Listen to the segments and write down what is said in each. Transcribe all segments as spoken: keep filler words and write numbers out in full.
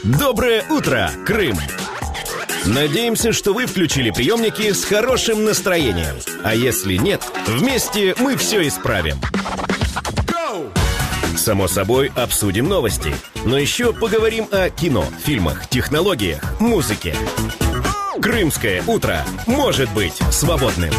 Доброе утро, Крым! Надеемся, что вы включили приемники с хорошим настроением. А если нет, вместе мы все исправим. Само собой, обсудим новости. Но еще поговорим о кино, фильмах, технологиях, музыке. Крымское утро может быть свободным.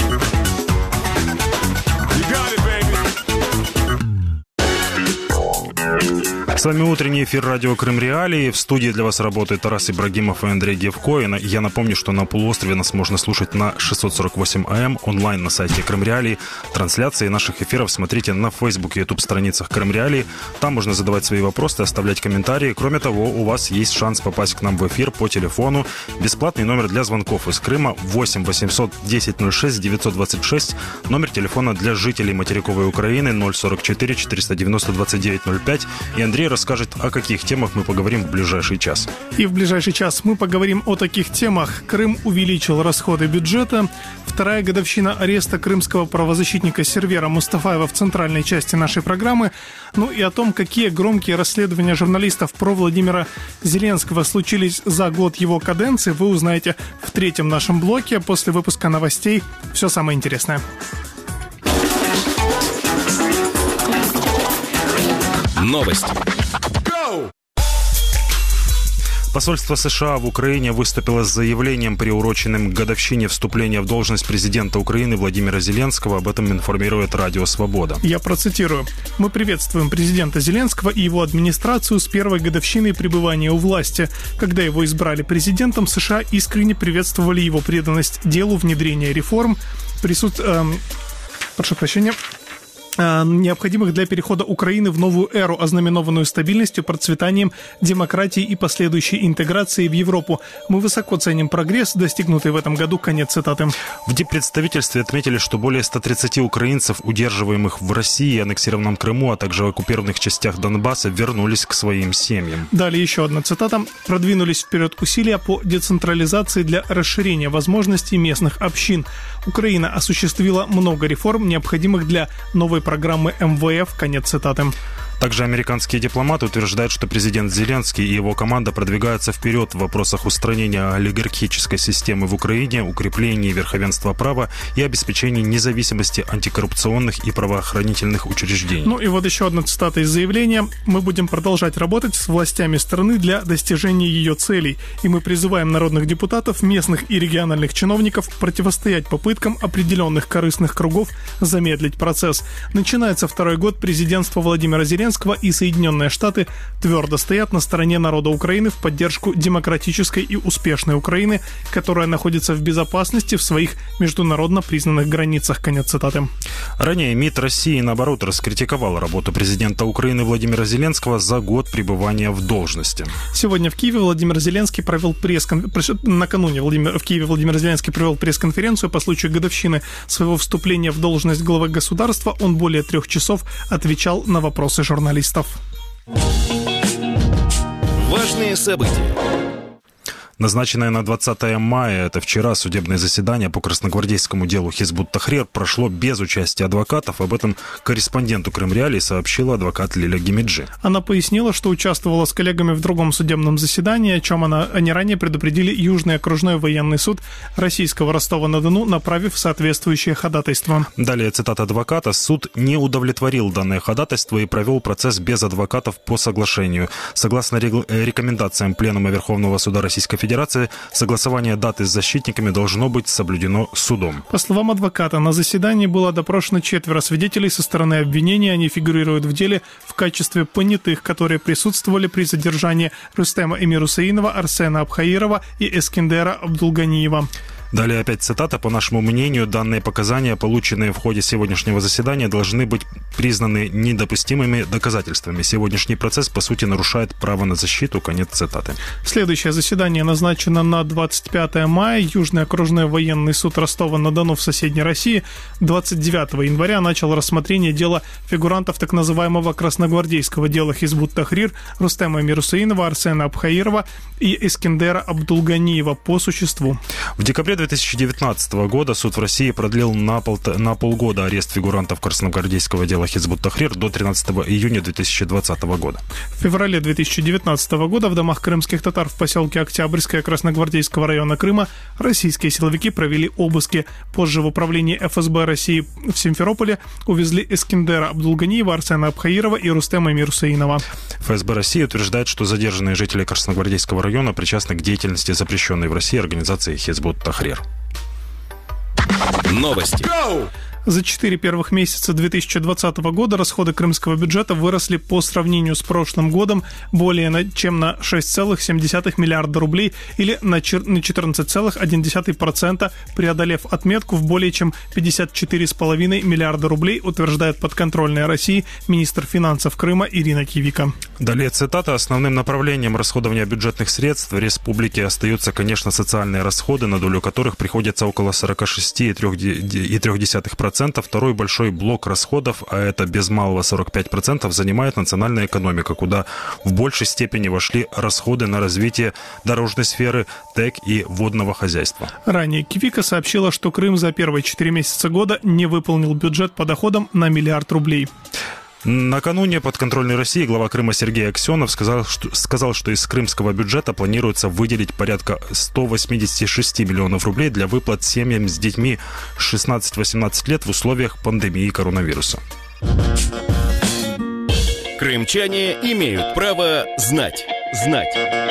С вами утренний эфир радио Крым Реалии. В студии для вас работает Тарас Ибрагимов и Андрей Гевко. И я напомню, что на полуострове нас можно слушать на шестьсот сорок восемь АМ, онлайн на сайте Крым Реалии. Трансляции наших эфиров смотрите на Facebook и YouTube страницах Крым Реалии. Там можно задавать свои вопросы, оставлять комментарии. Кроме того, у вас есть шанс попасть к нам в эфир по телефону. Бесплатный номер для звонков из Крыма восемь восемьсот десять ноль шесть девятьсот двадцать шесть. Номер телефона для жителей материковой Украины ноль сорок четыре четыреста девяносто двадцать девять ноль пять. И Андрей расскажет, о каких темах мы поговорим в ближайший час. И в ближайший час мы поговорим о таких темах. Крым увеличил расходы бюджета. Вторая годовщина ареста крымского правозащитника Сервера Мустафаева в центральной части нашей программы. Ну и о том, какие громкие расследования журналистов про Владимира Зеленского случились за год его каденции, вы узнаете в третьем нашем блоке. После выпуска новостей все самое интересное. Новости. Посольство США в Украине выступило с заявлением, приуроченным к годовщине вступления в должность президента Украины Владимира Зеленского. Об этом информирует Радио Свобода. Я процитирую. «Мы приветствуем президента Зеленского и его администрацию с первой годовщиной пребывания у власти. Когда его избрали президентом, США искренне приветствовали его преданность делу внедрения реформ, присут... эм... прошу прощения... необходимых для перехода Украины в новую эру, ознаменованную стабильностью, процветанием, демократией и последующей интеграцией в Европу. Мы высоко ценим прогресс, достигнутый в этом году». Конец цитаты. В диппредставительстве отметили, что более ста тридцати украинцев, удерживаемых в России и аннексированном Крыму, а также в оккупированных частях Донбасса, вернулись к своим семьям. Далее еще одна цитата. «Продвинулись вперед усилия по децентрализации для расширения возможностей местных общин. Украина осуществила много реформ, необходимых для новой программы эм вэ эф». Конец цитаты. Также американские дипломаты утверждают, что президент Зеленский и его команда продвигаются вперед в вопросах устранения олигархической системы в Украине, укрепления верховенства права и обеспечения независимости антикоррупционных и правоохранительных учреждений. Ну и вот еще одна цитата из заявления. «Мы будем продолжать работать с властями страны для достижения ее целей, и мы призываем народных депутатов, местных и региональных чиновников противостоять попыткам определенных корыстных кругов замедлить процесс. Начинается второй год президентства Владимира Зеленского, и Соединенные Штаты твердо стоят на стороне народа Украины в поддержку демократической и успешной Украины, которая находится в безопасности в своих международно признанных границах». Конец цитаты. Ранее МИД России, наоборот, раскритиковал работу президента Украины Владимира Зеленского за год пребывания в должности. Сегодня в Киеве Владимир Зеленский провел пресс-конференцию. Накануне Владимир... в Киеве Владимир Зеленский провел пресс-конференцию по случаю годовщины своего вступления в должность главы государства. Он более трех часов отвечал на вопросы журналистов. журналистов. Важные события. Назначенное на двадцатое мая, это вчера, судебное заседание по красногвардейскому делу Хизбут Тахрир прошло без участия адвокатов. Об этом корреспонденту Крым Реалии сообщила адвокат Лиля Гемиджи. Она пояснила, что участвовала с коллегами в другом судебном заседании, о чем она, они ранее предупредили Южный окружной военный суд российского Ростова-на-Дону, направив соответствующее ходатайство. Далее цитата адвоката. «Суд не удовлетворил данное ходатайство и провел процесс без адвокатов по соглашению. Согласно рекомендациям Пленума Верховного суда Российской Федерации, согласование даты с защитниками должно быть соблюдено судом». По словам адвоката, на заседании было допрошено четверо свидетелей со стороны обвинения. Они фигурируют в деле в качестве понятых, которые присутствовали при задержании Рустема Эмирусаинова, Арсена Абхаирова и Эскендера Абдулганиева. Далее опять цитата. «По нашему мнению, данные показания, полученные в ходе сегодняшнего заседания, должны быть признаны недопустимыми доказательствами. Сегодняшний процесс, по сути, нарушает право на защиту». Конец цитаты. Следующее заседание назначено на двадцать пятое мая. Южный окружной военный суд Ростова-на-Дону в соседней России двадцать девятого января начал рассмотрение дела фигурантов так называемого красногвардейского дела Хизбут Тахрир Рустема Эмирусаинова, Арсена Абхаирова и Эскендера Абдулганиева по существу. В декабре две тысячи девятнадцатого года суд в России продлил на, пол, на полгода арест фигурантов красногвардейского дела Хизбут Тахрир до тринадцатого июня две тысячи двадцатого года. В феврале две тысячи девятнадцатого года в домах крымских татар в поселке Октябрьское Красногвардейского района Крыма российские силовики провели обыски. Позже в управлении эф эс бэ России в Симферополе увезли Эскендера Абдулганиева, Арсена Абхаирова и Рустема Мирусаинова. эф эс бэ России утверждает, что задержанные жители Красногвардейского района причастны к деятельности запрещенной в России организации Хизбут Тахрир. Новости. За четыре первых месяца две тысячи двадцатого года расходы крымского бюджета выросли по сравнению с прошлым годом более чем на шесть целых семь десятых миллиарда рублей или на четырнадцать целых одна десятая процента, преодолев отметку в более чем пятьдесят четыре целых пять десятых миллиарда рублей, утверждает подконтрольная России министр финансов Крыма Ирина Кивика. Далее цитата. Основным направлением расходования бюджетных средств в республике остаются, конечно, социальные расходы, на долю которых приходится около сорок шесть целых три десятых процента. Второй большой блок расходов, а это без малого сорок пять процентов, занимает национальная экономика, куда в большей степени вошли расходы на развитие дорожной сферы, ТЭК и водного хозяйства. Ранее Кивика сообщила, что Крым за первые четыре месяца года не выполнил бюджет по доходам на миллиард рублей. Накануне подконтрольной России глава Крыма Сергей Аксенов сказал что, сказал, что из крымского бюджета планируется выделить порядка сто восемьдесят шесть миллионов рублей для выплат семьям с детьми шестнадцать-восемнадцать лет в условиях пандемии коронавируса. Крымчане имеют право знать. Знать.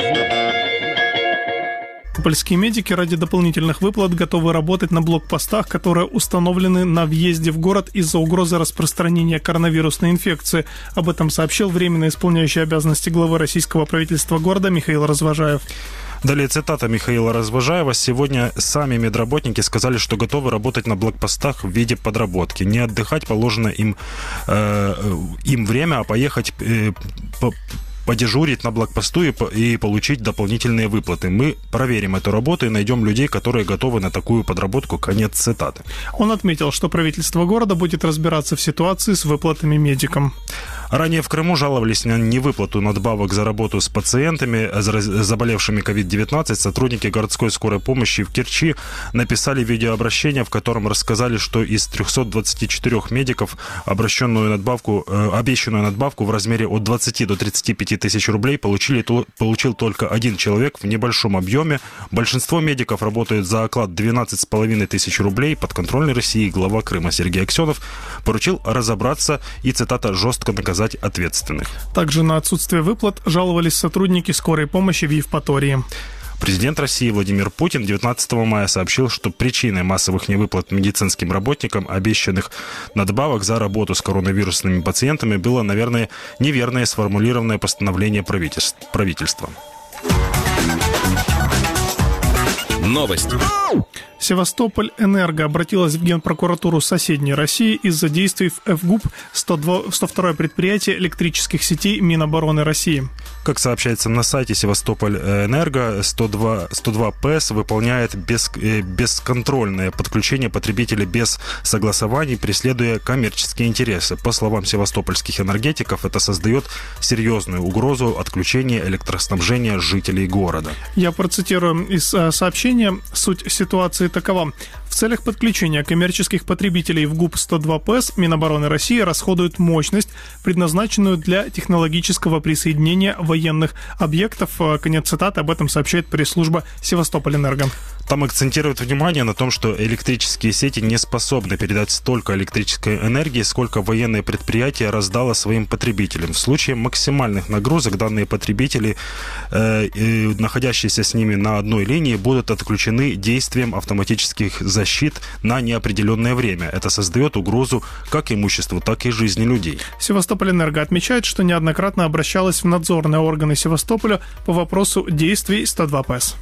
Польские медики ради дополнительных выплат готовы работать на блокпостах, которые установлены на въезде в город из-за угрозы распространения коронавирусной инфекции. Об этом сообщил временно исполняющий обязанности главы российского правительства города Михаил Развожаев. Далее цитата Михаила Развожаева. «Сегодня сами медработники сказали, что готовы работать на блокпостах в виде подработки. Не отдыхать положено им, э, им время, а поехать э, по подежурить на блокпосту и, и получить дополнительные выплаты. Мы проверим эту работу и найдем людей, которые готовы на такую подработку». Конец цитаты. Он отметил, что правительство города будет разбираться в ситуации с выплатами медикам. Ранее в Крыму жаловались на невыплату надбавок за работу с пациентами, заболевшими ковид девятнадцать. Сотрудники городской скорой помощи в Керчи написали видеообращение, в котором рассказали, что из трёхсот двадцати четырёх медиков обращенную надбавку, э, обещанную надбавку в размере от двадцати до тридцати пяти тысяч рублей получили, то, получил только один человек в небольшом объеме. Большинство медиков работают за оклад двенадцать с половиной тысяч рублей. Подконтрольной России глава Крыма Сергей Аксенов поручил разобраться и, цитата, жестко наказать ответственных. Также на отсутствие выплат жаловались сотрудники скорой помощи в Евпатории. Президент России Владимир Путин девятнадцатого мая сообщил, что причиной массовых невыплат медицинским работникам обещанных надбавок за работу с коронавирусными пациентами было, наверное, неверное сформулированное постановление правительства. Новости. Севастополь-Энерго обратилась в Генпрокуратуру соседней России из-за действий в эф гуп, сто второе предприятие электрических сетей Минобороны России. Как сообщается на сайте Севастополь-Энерго, сто два ПЭС выполняет без, бесконтрольное подключение потребителей без согласований, преследуя коммерческие интересы. По словам севастопольских энергетиков, это создает серьезную угрозу отключения электроснабжения жителей города. Я процитирую из сообщения. Суть ситуации такова. В целях подключения коммерческих потребителей в ГУП сто два ПЭС Минобороны России расходует мощность, предназначенную для технологического присоединения военных объектов. Конец цитаты. Об этом сообщает пресс-служба Севастополь-Энерго. Там акцентируют внимание на том, что электрические сети не способны передать столько электрической энергии, сколько военное предприятие раздало своим потребителям. В случае максимальных нагрузок данные потребители, э, э, находящиеся с ними на одной линии, будут отключены действием автоматических защит на неопределенное время. Это создает угрозу как имуществу, так и жизни людей. Севастополь-Энерго отмечает, что неоднократно обращалась в надзорные органы Севастополя по вопросу действий сто два ПЭС.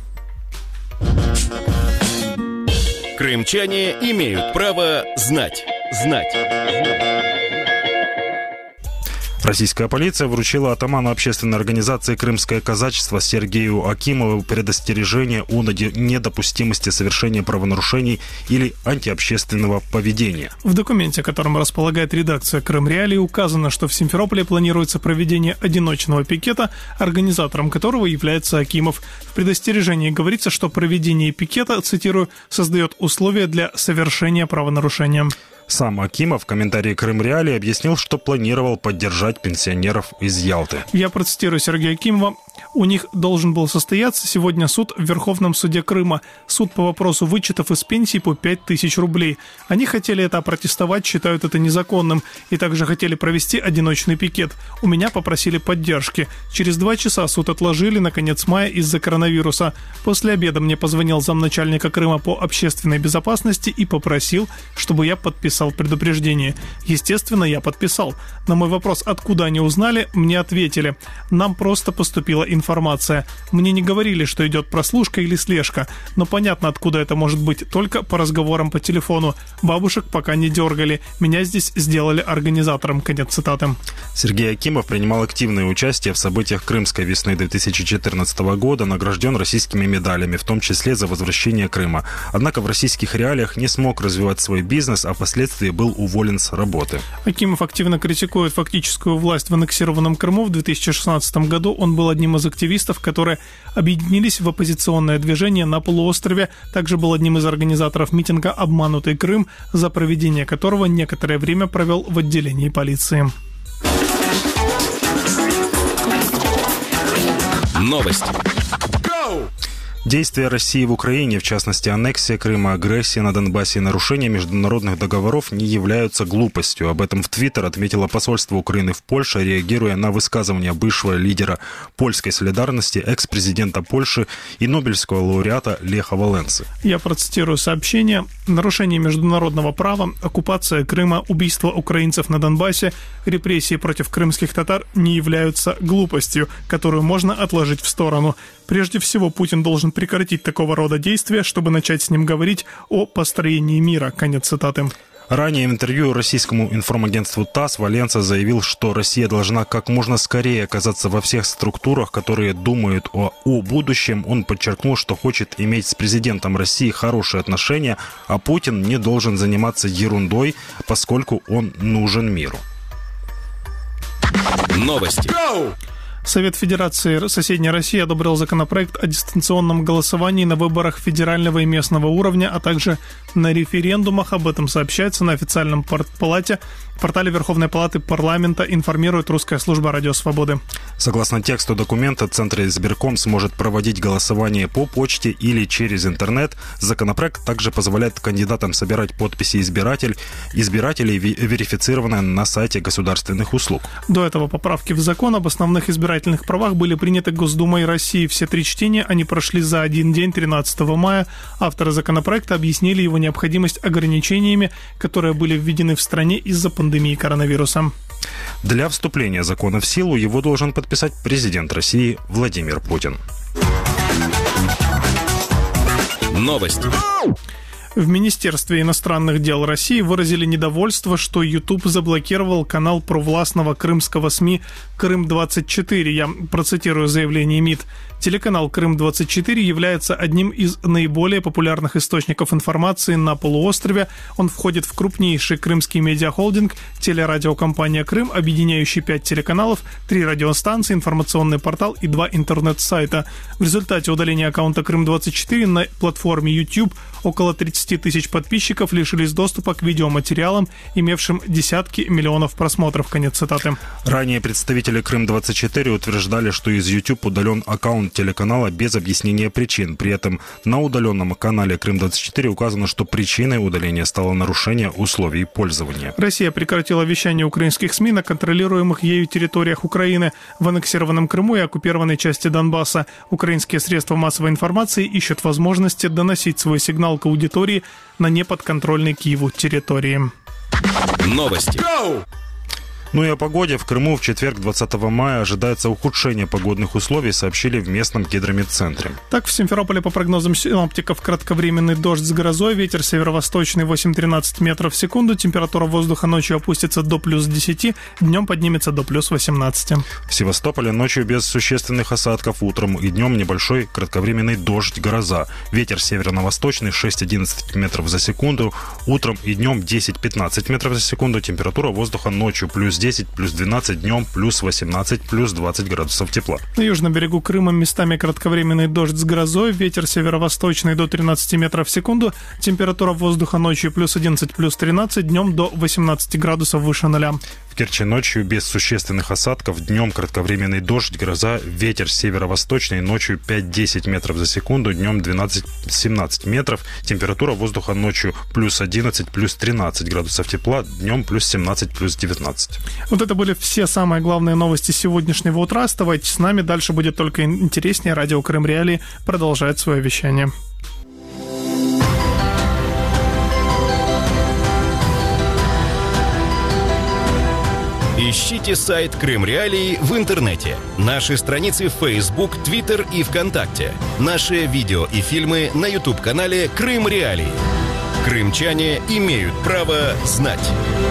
Крымчане имеют право знать. Знать. Российская полиция вручила атаману общественной организации «Крымское казачество» Сергею Акимову предостережение о недопустимости совершения правонарушений или антиобщественного поведения. В документе, которым располагает редакция «Крымреалии», указано, что в Симферополе планируется проведение одиночного пикета, организатором которого является Акимов. В предостережении говорится, что проведение пикета, цитирую, «создает условия для совершения правонарушения». Сам Акимов в комментарии «Крымреалии» объяснил, что планировал поддержать пенсионеров из Ялты. Я процитирую Сергея Акимова. У них должен был состояться сегодня суд в Верховном суде Крыма. Суд по вопросу вычетов из пенсии по пять тысяч рублей. Они хотели это опротестовать, считают это незаконным. И также хотели провести одиночный пикет. У меня попросили поддержки. Через два часа суд отложили на конец мая из-за коронавируса. После обеда мне позвонил замначальника Крыма по общественной безопасности и попросил, чтобы я подписал предупреждение. Естественно, я подписал. На мой вопрос, откуда они узнали, мне ответили. Нам просто поступила информация. Мне не говорили, что идет прослушка или слежка, но понятно, откуда это может быть, только по разговорам по телефону. Бабушек пока не дергали. Меня здесь сделали организатором. Конец цитаты. Сергей Акимов принимал активное участие в событиях Крымской весны две тысячи четырнадцатого года, награжден российскими медалями, в том числе за возвращение Крыма. Однако в российских реалиях не смог развивать свой бизнес, а впоследствии был уволен с работы. Акимов активно критикует фактическую власть в аннексированном Крыму. В две тысячи шестнадцатом году он был одним из активистов, которые объединились в оппозиционное движение на полуострове. Также был одним из организаторов митинга «Обманутый Крым», за проведение которого некоторое время провел в отделении полиции. Новости. Действия России в Украине, в частности аннексия Крыма, агрессия на Донбассе и нарушение международных договоров не являются глупостью. Об этом в Твиттер отметило посольство Украины в Польше, реагируя на высказывания бывшего лидера польской солидарности, экс-президента Польши и Нобелевского лауреата Леха Валенсы. Я процитирую сообщение. Нарушение международного права, оккупация Крыма, убийство украинцев на Донбассе, репрессии против крымских татар не являются глупостью, которую можно отложить в сторону. Прежде всего, Путин должен прекратить такого рода действия, чтобы начать с ним говорить о построении мира. Конец цитаты. Ранее в интервью российскому информагентству ТАСС Валенса заявил, что Россия должна как можно скорее оказаться во всех структурах, которые думают о, о будущем. Он подчеркнул, что хочет иметь с президентом России хорошие отношения, а Путин не должен заниматься ерундой, поскольку он нужен миру. Новости. Совет Федерации соседней России одобрил законопроект о дистанционном голосовании на выборах федерального и местного уровня, а также на референдумах. Об этом сообщается на официальном портале, портале Верховной Палаты парламента, информирует русская служба Радио Свободы. Согласно тексту документа, Центр избирком сможет проводить голосование по почте или через интернет. Законопроект также позволяет кандидатам собирать подписи избиратель, избирателей, верифицированные на сайте государственных услуг. До этого поправки в закон об основных избирательных правах были приняты Госдумой России. Все три чтения они прошли за один день, тринадцатого мая. Авторы законопроекта объяснили его необходимость ограничениями, которые были введены в стране из-за пандемии коронавируса. Для вступления закона в силу его должен подписать президент России Владимир Путин. Новости. В Министерстве иностранных дел России выразили недовольство, что YouTube заблокировал канал провластного крымского СМИ «Крым двадцать четыре». Я процитирую заявление МИД. Телеканал «Крым двадцать четыре» является одним из наиболее популярных источников информации на полуострове. Он входит в крупнейший крымский медиахолдинг телерадиокомпания «Крым», объединяющий пять телеканалов, три радиостанции, информационный портал и два интернет-сайта. В результате удаления аккаунта «Крым двадцать четыре» на платформе YouTube около тридцать тысяч подписчиков лишились доступа к видеоматериалам, имевшим десятки миллионов просмотров. Конец цитаты. Ранее представители «Крым двадцать четыре» утверждали, что из YouTube удален аккаунт телеканала без объяснения причин. При этом на удаленном канале «Крым двадцать четыре» указано, что причиной удаления стало нарушение условий пользования. Россия прекратила вещание украинских СМИ на контролируемых ею территориях Украины, в аннексированном Крыму и оккупированной части Донбасса. Украинские средства массовой информации ищут возможности доносить свой сигнал к аудитории на неподконтрольной Киеву территории. Новости. Ну и о погоде. В Крыму в четверг, двадцатого мая, ожидается ухудшение погодных условий, сообщили в местном гидрометцентре. Так, в Симферополе, по прогнозам синоптиков, кратковременный дождь с грозой, ветер северо-восточный восемь-тринадцать метров в секунду, температура воздуха ночью опустится до плюс десяти, днем поднимется до плюс восемнадцати. В Севастополе ночью без существенных осадков, утром и днем небольшой кратковременный дождь, гроза. Ветер северо-восточный шесть-одиннадцать метров за секунду, утром и днем десять-пятнадцать метров за секунду, температура воздуха ночью плюс десять, плюс двенадцать, днем плюс восемнадцать, плюс двадцать градусов тепла. На южном берегу Крыма местами кратковременный дождь с грозой, ветер северо-восточный до тринадцати метров в секунду, температура воздуха ночью плюс одиннадцать, плюс тринадцать, днем до восемнадцати градусов выше ноля. В Керчи ночью без существенных осадков, днем кратковременный дождь, гроза, ветер северо-восточный, ночью пять-десять метров за секунду, днем двенадцать-семнадцать метров, температура воздуха ночью плюс одиннадцать, плюс тринадцать градусов тепла, днем плюс семнадцать, плюс девятнадцать. Вот это были все самые главные новости сегодняшнего утра. Оставайтесь с нами, дальше будет только интереснее. Радио Крым Реалии продолжает свое вещание. Ищите сайт Крым Реалии в интернете, наши страницы в Facebook, Twitter и ВКонтакте, наши видео и фильмы на YouTube-канале Крым Реалии. Крымчане имеют право знать.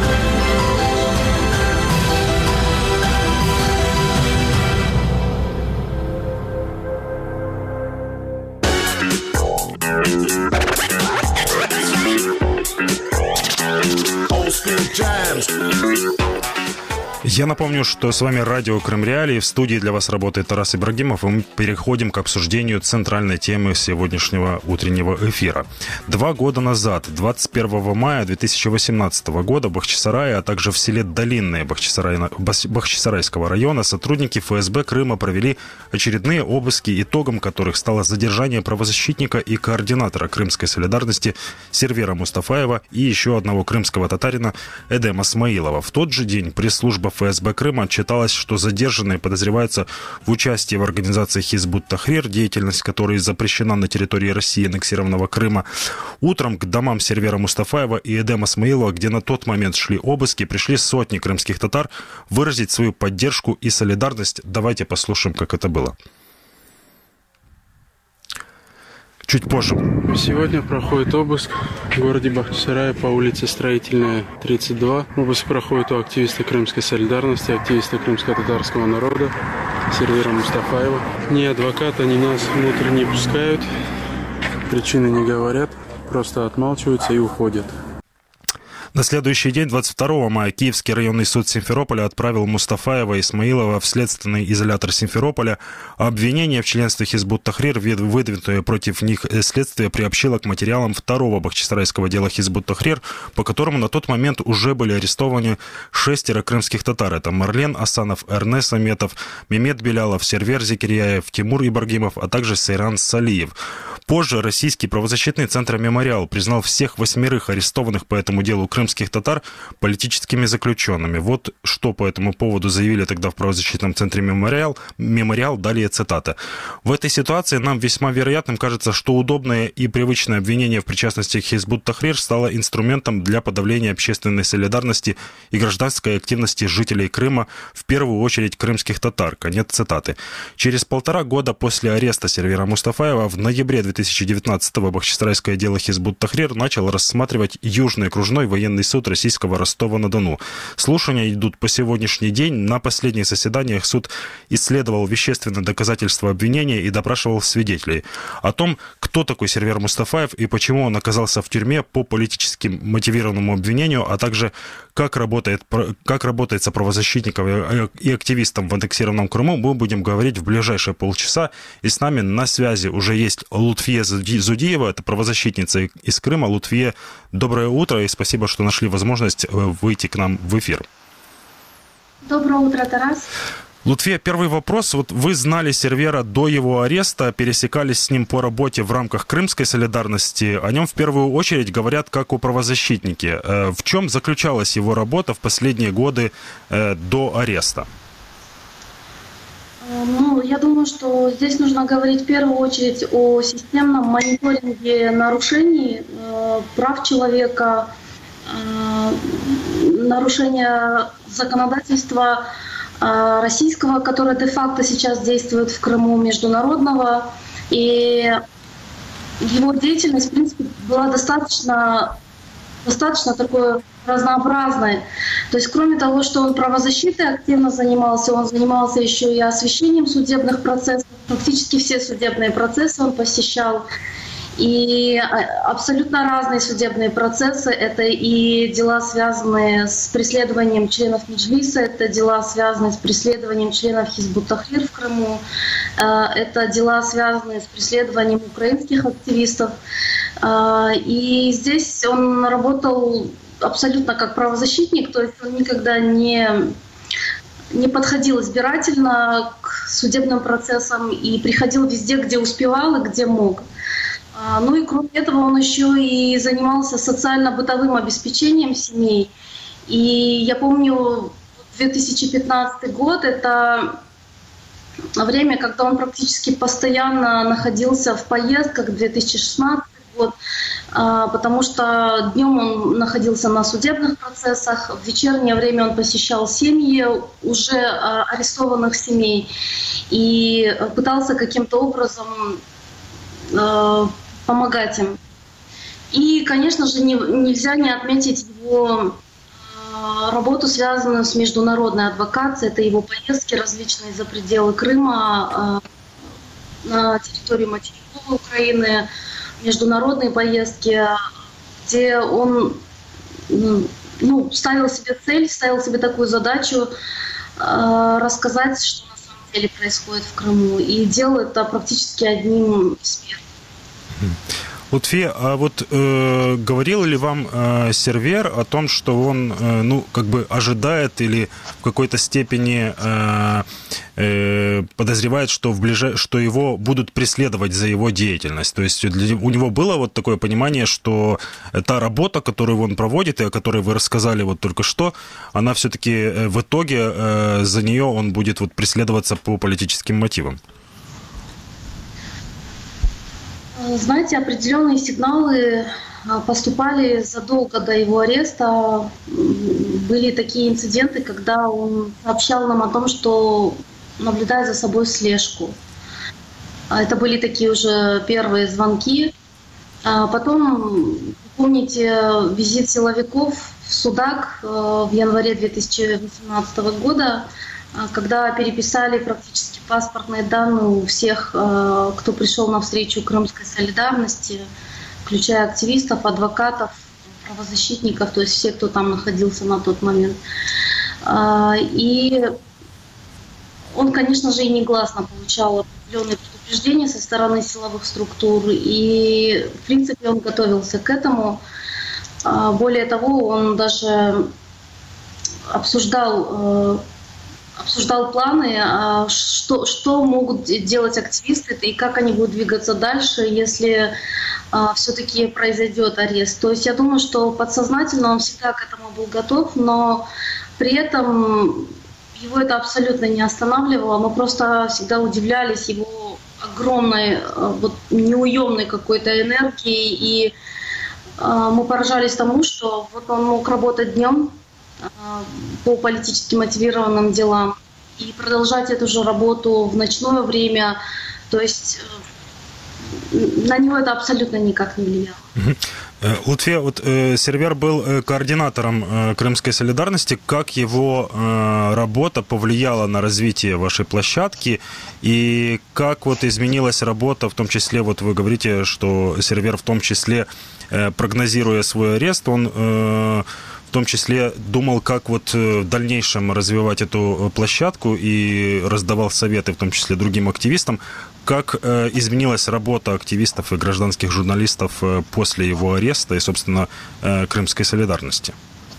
Я напомню, что с вами радио Крым Реалии. В студии для вас работает Тарас Ибрагимов, и мы переходим к обсуждению центральной темы сегодняшнего утреннего эфира. Два года назад, двадцать первого мая две тысячи восемнадцатого года, в Бахчисарае, а также в селе Долинное Бахчисарай, Бахчисарайского района сотрудники эф эс бэ Крыма провели очередные обыски, итогом которых стало задержание правозащитника и координатора крымской солидарности Сервера Мустафаева и еще одного крымского татарина Эдема Смаилова. В тот же день пресс-служба эф эс бэ Крыма отчиталась, что задержанные подозреваются в участии в организации Хизбут-Тахрир, деятельность которой запрещена на территории России, аннексированного Крыма. Утром к домам Сервера Мустафаева и Эдема Смаилова, где на тот момент шли обыски, пришли сотни крымских татар выразить свою поддержку и солидарность. Давайте послушаем, как это было. Чуть позже. Сегодня проходит обыск в городе Бахчисарае по улице Строительная, тридцать два. Обыск проходит у активиста крымской солидарности, активиста крымско-татарского народа Сервера Мустафаева. Ни адвоката, ни нас внутрь не пускают, причины не говорят, просто отмалчиваются и уходят. На следующий день, двадцать второго мая, Киевский районный суд Симферополя отправил Мустафаева и Исмаилова в следственный изолятор Симферополя. Обвинение в членстве Хизбут-Тахрир, выдвинутое против них следствие, приобщило к материалам второго бахчисарайского дела Хизбут-Тахрир, по которому на тот момент уже были арестованы шестеро крымских татар. Это Марлен Асанов, Эрнес Аметов, Мемет Белялов, Сервер Зикиряев, Тимур Ибрагимов, а также Сейран Салиев. Позже Российский правозащитный центр «Мемориал» признал всех восьмерых арестованных по этому делу крымских татар политическими заключенными. Вот что по этому поводу заявили тогда в правозащитном центре «Мемориал». «Мемориал», далее цитата. «В этой ситуации нам весьма вероятным кажется, что удобное и привычное обвинение в причастности к Хизбут-Тахрир стало инструментом для подавления общественной солидарности и гражданской активности жителей Крыма, в первую очередь крымских татар». Конец цитаты. Через полтора года после ареста Сервера Мустафаева в ноябре две тысячи девятнадцатого Бахчисарайское дело Хизбут-Тахрир начал рассматривать Южный окружной военный суд российского Ростова-на-Дону. Слушания идут по сегодняшний день. На последних заседаниях суд исследовал вещественные доказательства обвинения и допрашивал свидетелей. О том, кто такой Сервер Мустафаев и почему он оказался в тюрьме по политически мотивированному обвинению, а также как работает, как работает правозащитникам и активистам в аннексированном Крыму, мы будем говорить в ближайшие полчаса. И с нами на связи уже есть Лутфия Зудиева, это правозащитница из Крыма. Лутфия, доброе утро и спасибо, что нашли возможность выйти к нам в эфир. Доброе утро, Тарас. Лутфия, первый вопрос. Вот вы знали Сервера до его ареста, пересекались с ним по работе в рамках крымской солидарности. О нем в первую очередь говорят как о правозащитнике. В чем заключалась его работа в последние годы до ареста? Ну, я думаю, что здесь нужно говорить в первую очередь о системном мониторинге нарушений э, прав человека, э, нарушение законодательства российского, которое де-факто сейчас действует в Крыму, международного. И его деятельность, в принципе, была достаточно, достаточно такой разнообразной. То есть кроме того, что он правозащитой активно занимался, он занимался еще и освещением судебных процессов. Практически все судебные процессы он посещал. И абсолютно разные судебные процессы. Это и дела, связанные с преследованием членов Меджлиса, это дела, связанные с преследованием членов Хизбут-Тахрир в Крыму, это дела, связанные с преследованием украинских активистов. И здесь он работал абсолютно как правозащитник, то есть он никогда не, не подходил избирательно к судебным процессам и приходил везде, где успевал и где мог. Ну и кроме этого он еще и занимался социально-бытовым обеспечением семей. И я помню, две тысячи пятнадцатый год — это время, когда он практически постоянно находился в поездках, две тысячи шестнадцатый год, потому что днем он находился на судебных процессах, в вечернее время он посещал семьи уже арестованных семей и пытался каким-то образом помогать им. И, конечно же, не, нельзя не отметить его э, работу, связанную с международной адвокацией. Это его поездки различные за пределы Крыма, э, на территорию материковой Украины, международные поездки, где он ну, ставил себе цель, ставил себе такую задачу э, рассказать, что на самом деле происходит в Крыму. И делал это практически одним из первых. Лутфия, а вот э, говорил ли вам э, Сервер о том, что он, э, ну, как бы ожидает или в какой-то степени э, э, подозревает, что, в ближ... что его будут преследовать за его деятельность? То есть для... у него было вот такое понимание, что та работа, которую он проводит и о которой вы рассказали вот только что, она все-таки в итоге э, за нее он будет вот преследоваться по политическим мотивам? Знаете, определенные сигналы поступали задолго до его ареста. Были такие инциденты, когда он сообщал нам о том, что наблюдает за собой слежку. Это были такие уже первые звонки. Потом, помните, визит силовиков в Судак в январе две тысячи восемнадцатого года, когда переписали практически паспортные данные у всех, кто пришел на встречу Крымской солидарности, включая активистов, адвокатов, правозащитников, то есть все, кто там находился на тот момент. И он, конечно же, и негласно получал определенные предупреждения со стороны силовых структур, и, в принципе, он готовился к этому. Более того, он даже обсуждал обсуждал планы, что, что могут делать активисты и как они будут двигаться дальше, если а, все-таки произойдет арест. То есть я думаю, что подсознательно он всегда к этому был готов, но при этом его это абсолютно не останавливало. Мы просто всегда удивлялись его огромной, вот, неуемной какой-то энергией, и а, мы поражались тому, что вот он мог работать днем по политически мотивированным делам и продолжать эту же работу в ночное время. То есть на него это абсолютно никак не влияло. Лутфия, вот э, Сервер был э, координатором э, Крымской солидарности. Как его э, работа повлияла на развитие вашей площадки? И как вот изменилась работа, в том числе, вот вы говорите, что Сервер в том числе, э, прогнозируя свой арест, он э, в том числе думал, как вот в дальнейшем развивать эту площадку и раздавал советы, в том числе другим активистам. Как э, изменилась работа активистов и гражданских журналистов э, после его ареста и, собственно, э, Крымской солидарности?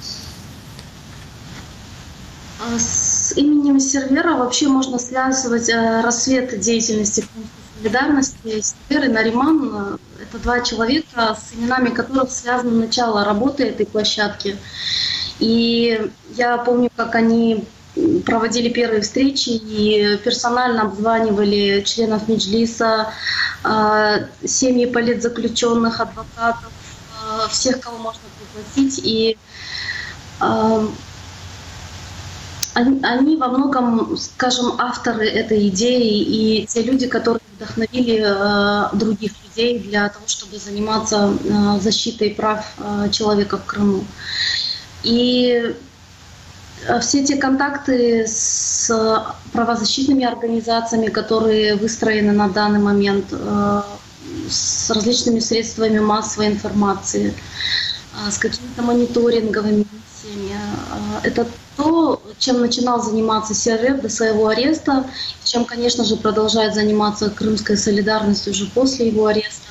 С именем Сервера вообще можно связывать э, рассвет деятельности Крымской солидарности. Сервер и Нариман — это два человека, с именами которых связано начало работы этой площадки. И я помню, как они проводили первые встречи и персонально обзванивали членов Меджлиса, семьи политзаключенных, адвокатов, всех, кого можно пригласить. И Они, они во многом, скажем, авторы этой идеи и те люди, которые вдохновили э, других людей для того, чтобы заниматься э, защитой прав э, человека в Крыму. И все те контакты с правозащитными организациями, которые выстроены на данный момент, э, с различными средствами массовой информации, э, с какими-то мониторинговыми миссиями, э, это то, чем начинал заниматься Сервер до своего ареста, чем, конечно же, продолжает заниматься Крымская солидарность уже после его ареста.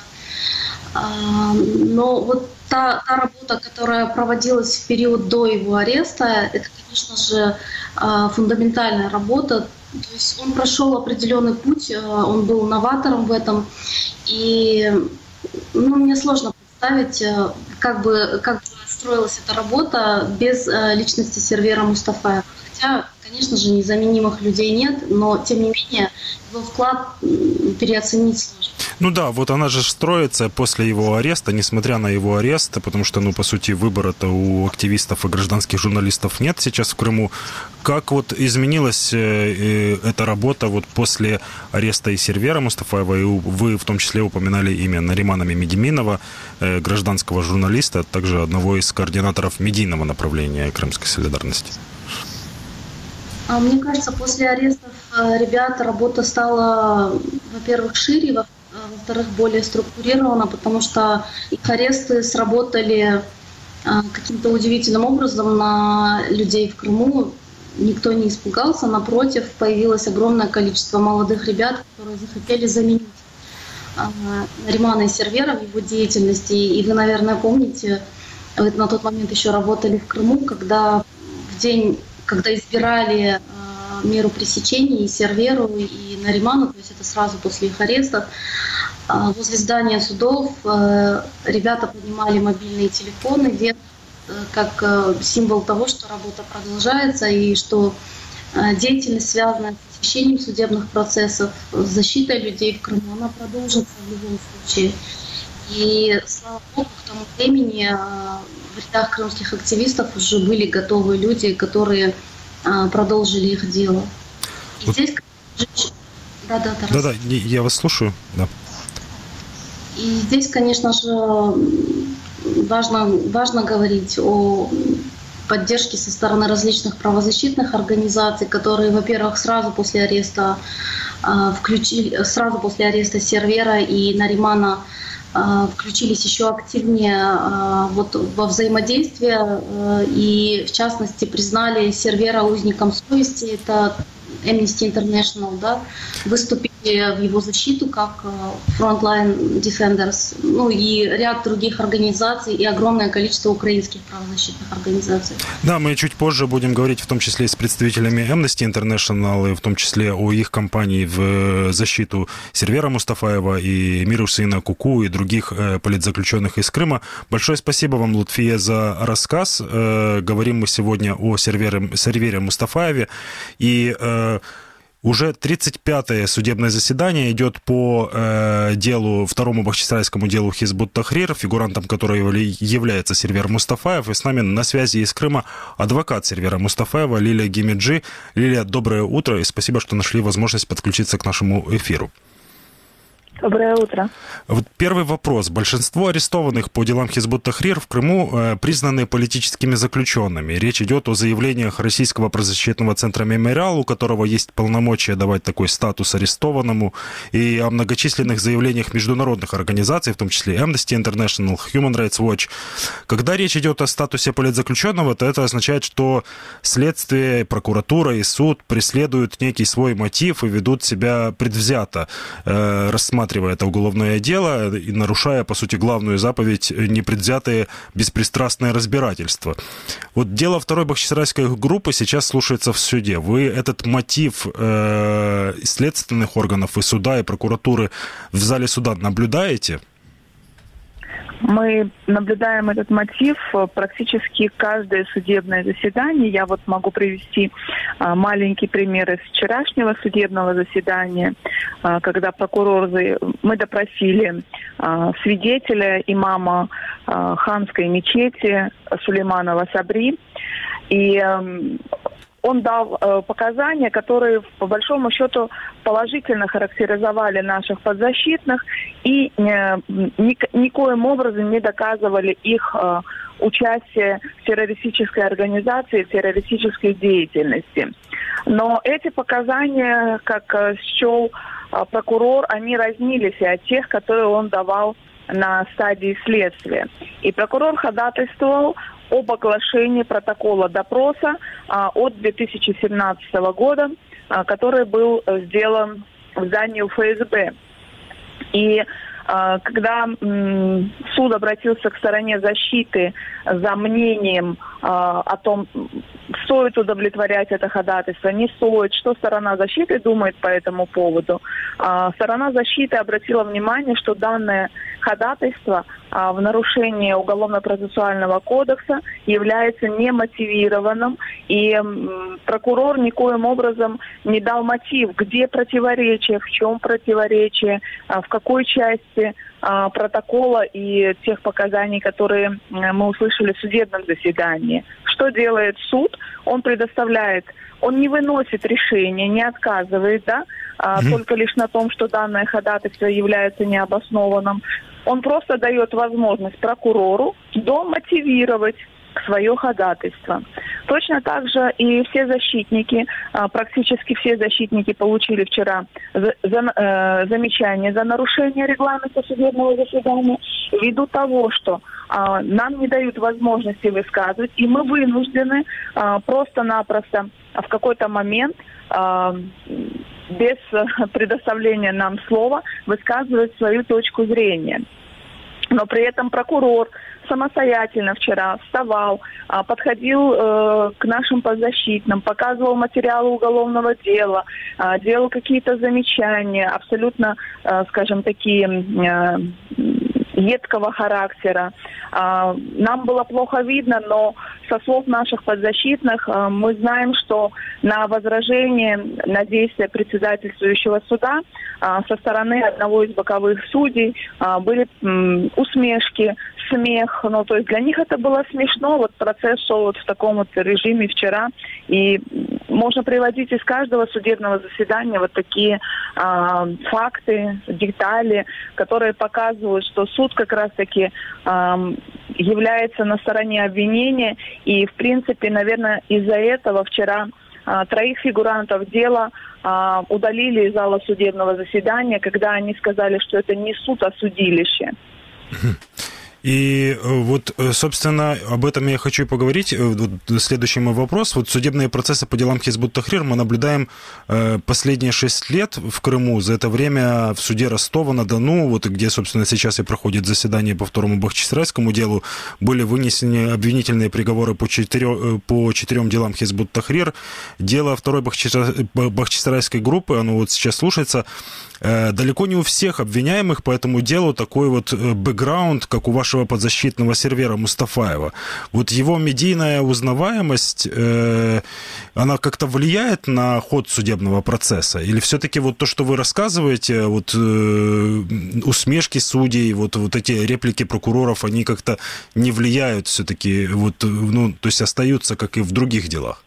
Но вот та, та работа, которая проводилась в период до его ареста, это, конечно же, фундаментальная работа. То есть он прошел определенный путь, он был новатором в этом. И ну, мне сложно представить, как бы, как бы строилась эта работа без личности Сервера Мустафаева. Хотя, конечно же, незаменимых людей нет, но, тем не менее, его вклад переоценить сложно. Ну да, вот она же строится после его ареста, несмотря на его арест, потому что, ну, по сути, выбора-то у активистов и гражданских журналистов нет сейчас в Крыму. Как вот изменилась эта работа вот после ареста и Сервера Мустафаева, и вы в том числе упоминали имя Наримана Мемедиминова, гражданского журналиста, а также одного из координаторов медийного направления Крымской солидарности? Мне кажется, после арестов ребят работа стала, во-первых, шире, во-вторых, более структурирована, потому что их аресты сработали каким-то удивительным образом на людей в Крыму. Никто не испугался, напротив, появилось огромное количество молодых ребят, которые захотели заменить Наримана и Сервера в его деятельности. И вы, наверное, помните, вы на тот момент еще работали в Крыму, когда в день, когда избирали меру пресечения и Серверу, и Нариману, то есть это сразу после их арестов, возле здания судов ребята поднимали мобильные телефоны вверх, как символ того, что работа продолжается и что деятельность, связанная с освещением судебных процессов, с защитой людей в Крыму, она продолжится в любом случае. И, слава богу, к тому времени в рядах крымских активистов уже были готовые люди, которые продолжили их дело. И вот. Здесь... Да, да, да, да, я вас слушаю. Да. И здесь, конечно же, важно, важно говорить о поддержке со стороны различных правозащитных организаций, которые, во-первых, сразу после ареста включили, сразу после ареста Сервера и Наримана включились еще активнее вот, во взаимодействие и, в частности, признали Сервера узником совести. Это Amnesty International, да, выступили в его защиту как Frontline Defenders, ну и ряд других организаций и огромное количество украинских правозащитных организаций. Да, мы чуть позже будем говорить в том числе и с представителями Amnesty International, и в том числе о их кампании в защиту Сервера Мустафаева и Эмира Усейна Куку и других политзаключенных из Крыма. Большое спасибо вам, Лутфия, за рассказ. Говорим мы сегодня о Сервере, Сервере Мустафаеве. И уже тридцать пятое судебное заседание идет по э, делу, второму бахчисарайскому делу Хизбут Тахрир, фигурантом которого является Сервер Мустафаев. И с нами на связи из Крыма адвокат Сервера Мустафаева Лилия Гимиджи. Лилия, доброе утро и спасибо, что нашли возможность подключиться к нашему эфиру. Доброе утро. Вот первый вопрос. Большинство арестованных по делам Хизбут Тахрир в Крыму э, признаны политическими заключенными. Речь идет о заявлениях Российского правозащитного центра «Мемориал», у которого есть полномочия давать такой статус арестованному, и о многочисленных заявлениях международных организаций, в том числе Amnesty International, Human Rights Watch. Когда речь идет о статусе политзаключенного, то это означает, что следствие, прокуратура и суд преследуют некий свой мотив и ведут себя предвзято, э, рассматривая это уголовное дело и нарушая, по сути, главную заповедь непредвзятое беспристрастное разбирательство. Вот дело второй бахчисарайской группы сейчас слушается в суде. Вы этот мотив э, следственных органов и суда, и прокуратуры в зале суда наблюдаете? Мы наблюдаем этот мотив практически каждое судебное заседание. Я вот могу привести маленький пример из вчерашнего судебного заседания, когда прокурор... Мы допросили свидетеля, имама Ханской мечети Сулейманова Сабри. И он дал э, показания, которые, по большому счету, положительно характеризовали наших подзащитных и э, ни, никоим образом не доказывали их э, участие в террористической организации, в террористической деятельности. Но эти показания, как э, счел э, прокурор, они разнились от тех, которые он давал на стадии следствия. И прокурор ходатайствовал об оглашении протокола допроса а, от две тысячи семнадцатого года, а, который был сделан в здании Эф Эс Бэ. И а, когда м, суд обратился к стороне защиты за мнением а, о том, стоит удовлетворять это ходатайство, не стоит, что сторона защиты думает по этому поводу, а, сторона защиты обратила внимание, что данное ходатайство а, в нарушении Уголовно-процессуального кодекса является немотивированным, и м, прокурор никоим образом не дал мотив, где противоречие, в чем противоречие, а, в какой части а, протокола и тех показаний, которые а, мы услышали в судебном заседании. Что делает суд? Он предоставляет, он не выносит решение, не отказывает, да, а, mm-hmm. только лишь на том, что данное ходатайство является необоснованным. Он просто дает возможность прокурору домотивировать свое ходатайство. Точно так же и все защитники, практически все защитники получили вчера за, за, э, замечание за нарушение регламента судебного заседания ввиду того, что э, нам не дают возможности высказывать, и мы вынуждены э, просто-напросто в какой-то момент э, без предоставления нам слова высказывать свою точку зрения. Но при этом прокурор самостоятельно вчера вставал, подходил э, к нашим подзащитным, показывал материалы уголовного дела, э, делал какие-то замечания, абсолютно, э, скажем, такие э, едкого характера. Э, нам было плохо видно, но со слов наших подзащитных э, мы знаем, что на возражение на действия председательствующего суда э, со стороны одного из боковых судей э, были э, усмешки, смех. Ну, то есть для них это было смешно. Вот процесс шел вот в таком вот режиме вчера. И можно приводить из каждого судебного заседания вот такие э, факты, детали, которые показывают, что суд как раз-таки э, является на стороне обвинения. И, в принципе, наверное, из-за этого вчера э, троих фигурантов дела э, удалили из зала судебного заседания, когда они сказали, что это не суд, а судилище. И вот, собственно, об этом я хочу и поговорить. Следующий мой вопрос. Вот судебные процессы по делам Хизбут Тахрир мы наблюдаем последние шесть лет в Крыму. За это время в суде Ростова-на-Дону, вот где, собственно, сейчас и проходит заседание по второму бахчисарайскому делу, были вынесены обвинительные приговоры по четырем, по четырем делам Хизбут Тахрир. Дело второй бахчисарайской группы, оно вот сейчас слушается. Далеко не у всех обвиняемых по этому делу такой вот бэкграунд, как у вашего подзащитного Сервера Мустафаева. Вот его медийная узнаваемость, э, она как-то влияет на ход судебного процесса? Или все-таки вот то, что вы рассказываете, вот э, усмешки судей, вот, вот эти реплики прокуроров, они как-то не влияют все-таки, вот, ну, то есть остаются, как и в других делах?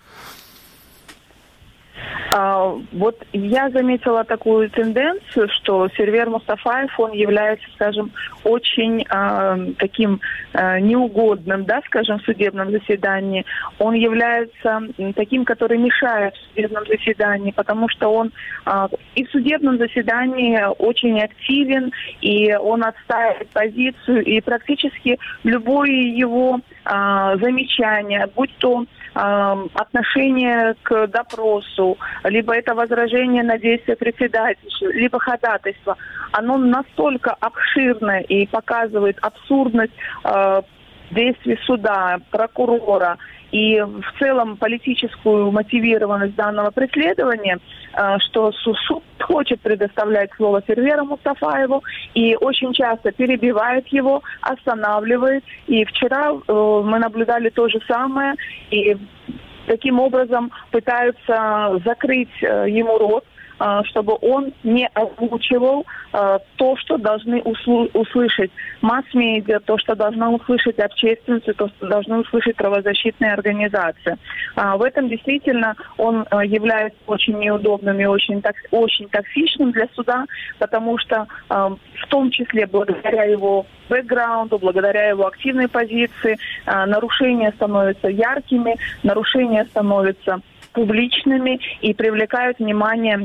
Вот я заметила такую тенденцию, что Сервер Мустафаев, он является, скажем, очень э, таким э, неугодным, да, скажем, в судебном заседании. Он является таким, который мешает в судебном заседании, потому что он э, и в судебном заседании очень активен, и он отстаивает позицию, и практически любое его э, замечание, будь то отношение к допросу, либо это возражение на действие председательства, либо ходатайство, оно настолько обширное и показывает абсурдность э, действий суда, прокурора и в целом политическую мотивированность данного преследования, э, что суд хочет предоставлять слово Серверу Мустафаеву и очень часто перебивает его, останавливает. И вчера э, мы наблюдали то же самое, и таким образом пытаются закрыть э, ему рот, чтобы он не озвучивал то, что должны услышать масс-медиа, то, что должна услышать общественность, то, что должны услышать правозащитные организации. В этом действительно он является очень неудобным и очень, очень токсичным для суда, потому что в том числе благодаря его бэкграунду, благодаря его активной позиции, нарушения становятся яркими, нарушения становятся публичными и привлекают внимание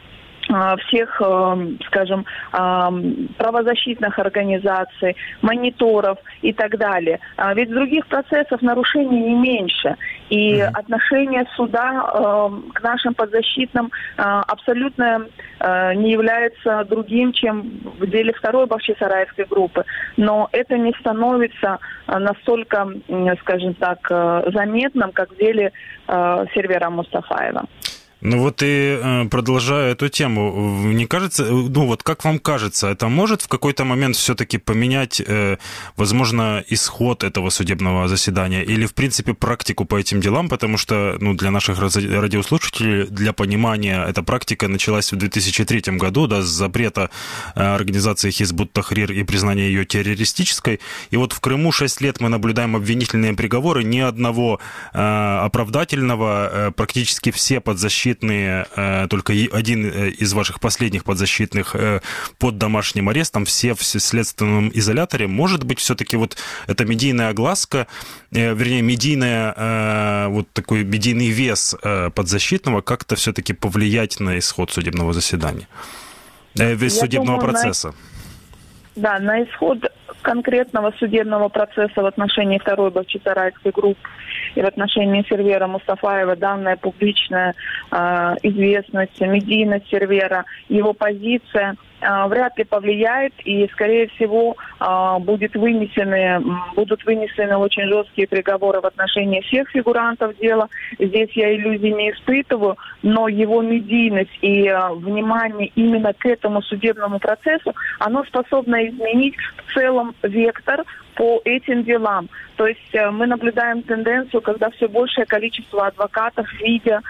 всех, скажем, правозащитных организаций, мониторов и так далее. Ведь в других процессах нарушений не меньше. И mm-hmm. отношение суда к нашим подзащитным абсолютно не является другим, чем в деле второй бахчисарайской группы. Но это не становится настолько, скажем так, заметным, как в деле Сервера Мустафаева. Ну вот и продолжая эту тему, не кажется, ну вот как вам кажется, это может в какой-то момент все-таки поменять, возможно, исход этого судебного заседания или, в принципе, практику по этим делам, потому что, ну, для наших радиослушателей, для понимания, эта практика началась в две тысячи третьем году, да, с запрета организации Хизб ут-Тахрир и признания ее террористической, и вот в Крыму шесть лет мы наблюдаем обвинительные приговоры, ни одного оправдательного, практически все подзащитные, только один из ваших последних подзащитных под домашним арестом, все в следственном изоляторе. Может быть, все-таки вот эта медийная огласка, вернее, медийная, вот такой медийный вес подзащитного как-то все-таки повлиять на исход судебного заседания, весь судебного думаю, процесса? На... Да, на исход конкретного судебного процесса в отношении второй бахчисарайской группы и в отношении Сервера Мустафаева данная публичная э, известность, медийность Сервера, его позиция э, вряд ли повлияет, и, скорее всего, э, будет вынесены, будут вынесены очень жесткие приговоры в отношении всех фигурантов дела. Здесь я иллюзий не испытываю, но его медийность и э, внимание именно к этому судебному процессу, оно способно изменить в целом вектор по этим делам. То есть э, мы наблюдаем тенденцию, когда все большее количество адвокатов, видя,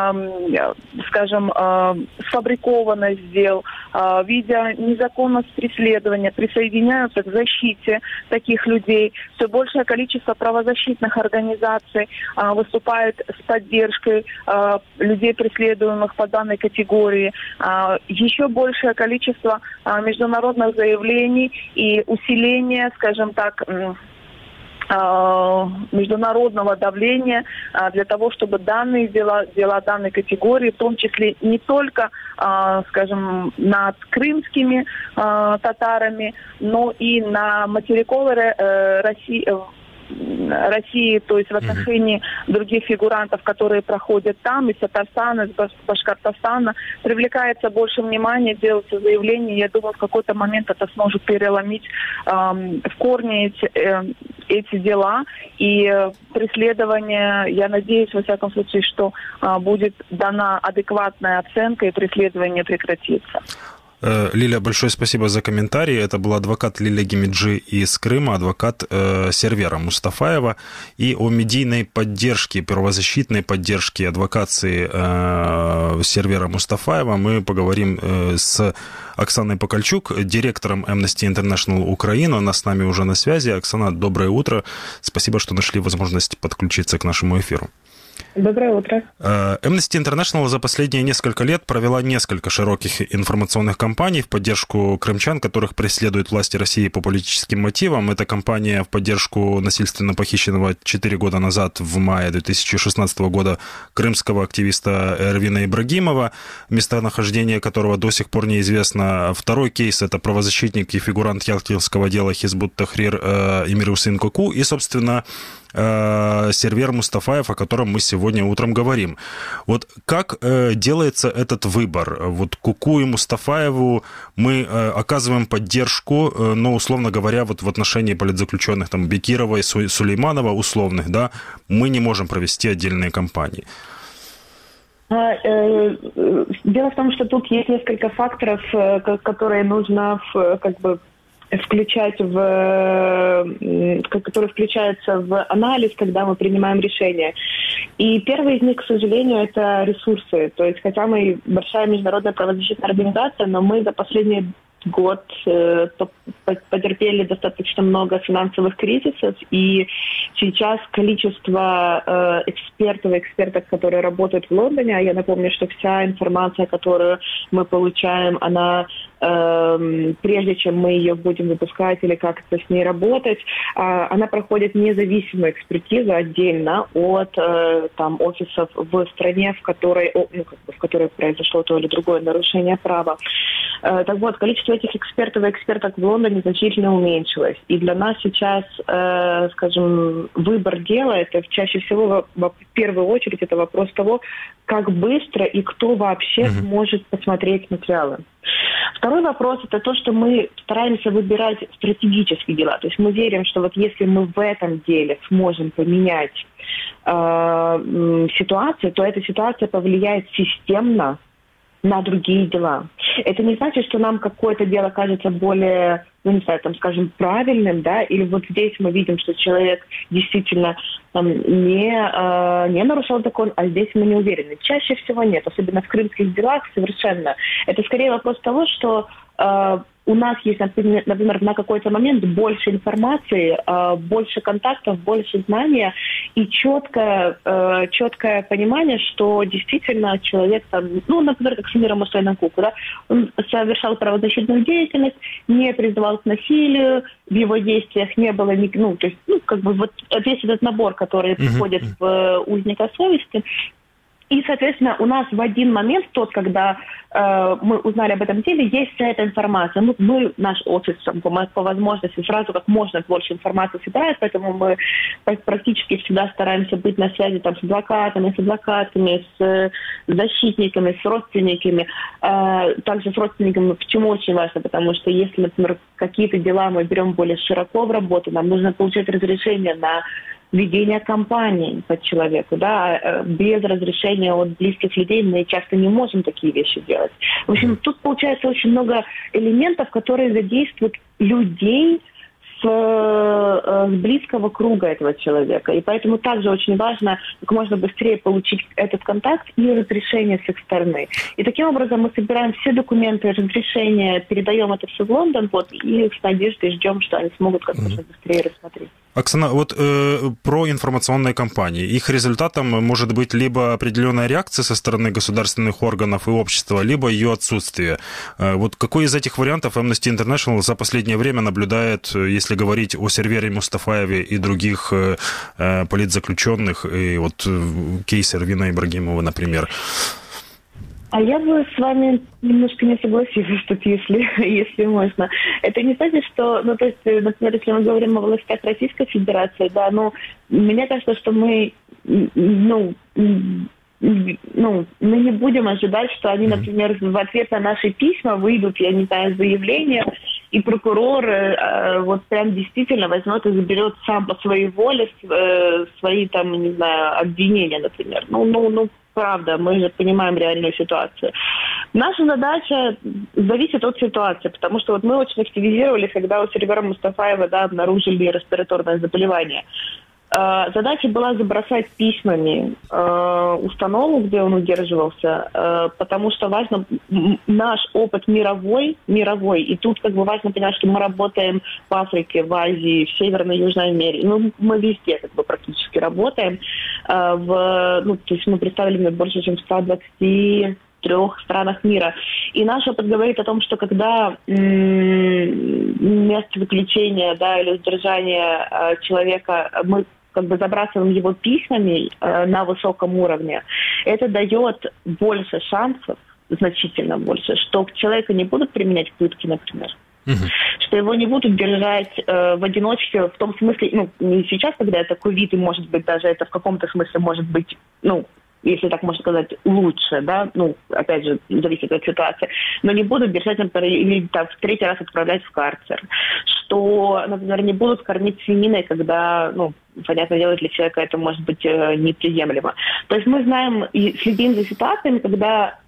э, скажем, э, сфабрикованность дел, э, видя незаконность преследования, присоединяются к защите таких людей. Все большее количество правозащитных организаций э, выступает с поддержкой э, людей, преследуемых по данной категории. Э, еще большее количество э, международных заявлений и усиление, скажем так, международного давления для того, чтобы данные дела, дела данной категории, в том числе не только, скажем, над крымскими татарами, но и на материковой России, России, то есть в отношении mm-hmm. других фигурантов, которые проходят там, из Татарстана, из Башкортостана, привлекается больше внимания, делаются заявления. Я думаю, в какой-то момент это сможет переломить э, в корне эти, э, эти дела. И э, преследование, я надеюсь, во всяком случае, что э, будет дана адекватная оценка и преследование прекратится. Лилия, большое спасибо за комментарий. Это был адвокат Лилия Гимиджи из Крыма, адвокат э, Сервера Мустафаева. И о медийной поддержке, правозащитной поддержке адвокации э, Сервера Мустафаева мы поговорим э, с Оксаной Покальчук, директором Amnesty International Украина. Она с нами уже на связи. Оксана, доброе утро. Спасибо, что нашли возможность подключиться к нашему эфиру. Доброе утро. Amnesty International за последние несколько лет провела несколько широких информационных кампаний в поддержку крымчан, которых преследуют власти России по политическим мотивам. Эта кампания в поддержку насильственно похищенного четыре года назад, в мае две тысячи шестнадцатого года, крымского активиста Эрвина Ибрагимова, местонахождение которого до сих пор неизвестно. Второй кейс – это правозащитник и фигурант ялтинского дела Хизб ут-Тахрир Эмир Усейн Коку и, собственно, Сервер Мустафаев, о котором мы сегодня утром говорим. Вот как э, делается этот выбор? Вот Коку и Мустафаеву мы э, оказываем поддержку, э, но, условно говоря, вот в отношении политзаключенных, там, Бекирова и Су- Сулейманова, условных, да, мы не можем провести отдельные кампании. Дело в том, что тут есть несколько факторов, которые нужно, как бы, включать в, которые включаются в анализ, когда мы принимаем решения. И первый из них, к сожалению, это ресурсы. То есть, хотя мы большая международная правозащитная организация, но мы за последние год э, потерпели достаточно много финансовых кризисов, и сейчас количество э, экспертов и эксперток, которые работают в Лондоне, а я напомню, что вся информация, которую мы получаем, она э, прежде чем мы ее будем выпускать или как-то с ней работать, э, она проходит независимую экспертизу отдельно от э, там, офисов в стране, в которой, ну, как бы, в которой произошло то или другое нарушение права. Э, так вот, количество этих экспертов и эксперток в Лондоне значительно уменьшилось. И для нас сейчас, э, скажем, выбор дела, это чаще всего, в первую очередь, это вопрос того, как быстро и кто вообще mm-hmm. может посмотреть материалы. Второй вопрос – это то, что мы стараемся выбирать стратегические дела. То есть мы верим, что вот если мы в этом деле сможем поменять э, ситуацию, то эта ситуация повлияет системно на другие дела. Это не значит, что нам какое-то дело кажется более, ну, не знаю, там, скажем, правильным, да, или вот здесь мы видим, что человек действительно там, не, э, не нарушал закон, а здесь мы не уверены. Чаще всего нет, особенно в крымских делах совершенно. Это скорее вопрос того, что э, у нас есть, например, например, на какой-то момент больше информации, э, больше контактов, больше знания и четкое, э, четкое понимание, что действительно человек, там, ну, например, как Самира Мусайнакуку, да, он совершал правозащитную деятельность, не призывал к насилию, в его действиях не было, ну, то есть, ну, как бы вот весь этот набор, который uh-huh. входит в э, узника совести. И, соответственно, у нас в один момент, тот, когда э, мы узнали об этом деле, есть вся эта информация. Мы, мы наш офис по, по возможности сразу как можно больше информации собирает, поэтому мы практически всегда стараемся быть на связи там, с адвокатами, с адвокатами, с защитниками, с родственниками. Э, также с родственниками, почему очень важно, потому что если, например, какие-то дела мы берем более широко в работу, нам нужно получить разрешение на ведение кампании под человека, да, без разрешения от близких людей мы часто не можем такие вещи делать. В общем, тут получается очень много элементов, которые задействуют людей с, с близкого круга этого человека. И поэтому также очень важно как можно быстрее получить этот контакт и разрешение с их стороны. И таким образом мы собираем все документы, разрешения, передаем это все в Лондон, вот, и с надеждой ждем, что они смогут как можно быстрее рассмотреть. Оксана, вот э, про информационные кампании. Их результатом может быть либо определенная реакция со стороны государственных органов и общества, либо ее отсутствие. Э, вот какой из этих вариантов Amnesty International за последнее время наблюдает, если говорить о Сервере Мустафаеве и других э, э, политзаключенных, и вот э, кейс Эрвина Ибрагимова, например? А я бы с вами немножко не согласилась тут, если, если можно. Это не значит, что, ну, то есть, например, если мы говорим о властях Российской Федерации, да, ну, мне кажется, что мы, ну, ну, мы не будем ожидать, что они, например, в ответ на наши письма выйдут, я не знаю, заявления, и прокурор э, вот прям действительно возьмет и заберет сам по своей воле э, свои, там, не знаю, обвинения, например. Ну, ну, ну, правда, мы же понимаем реальную ситуацию. Наша задача зависит от ситуации, потому что вот мы очень активизировались, когда у Сервера Мустафаева, да, обнаружили респираторное заболевание. Э, задача была забросать письмами э, установу, где он удерживался, э, потому что важно, наш опыт мировой, мировой, и тут как бы важно понять, что мы работаем в Африке, в Азии, в Северной и Южной Америке, ну, мы везде как бы практически работаем, э, в, ну, то есть мы представлены больше, чем в ста двадцати трех странах мира. И наш опыт говорит о том, что когда м- место заключения, да, или задержания э, человека, мы как бы забрасываем его письмами э, на высоком уровне, это дает больше шансов, значительно больше, что к человеку не будут применять пытки, например. Uh-huh. Что его не будут держать э, в одиночке, в том смысле, ну, не сейчас, когда это ковид, и, может быть, даже это в каком-то смысле может быть, ну, если так можно сказать, лучше, да, ну, опять же, зависит от ситуации, но не будут держать, например, или там в третий раз отправлять в карцер, что, например, не будут кормить свининой, когда, ну, понятное дело, для человека это может быть э, неприемлемо. То есть мы знаем и следим за ситуациями, когда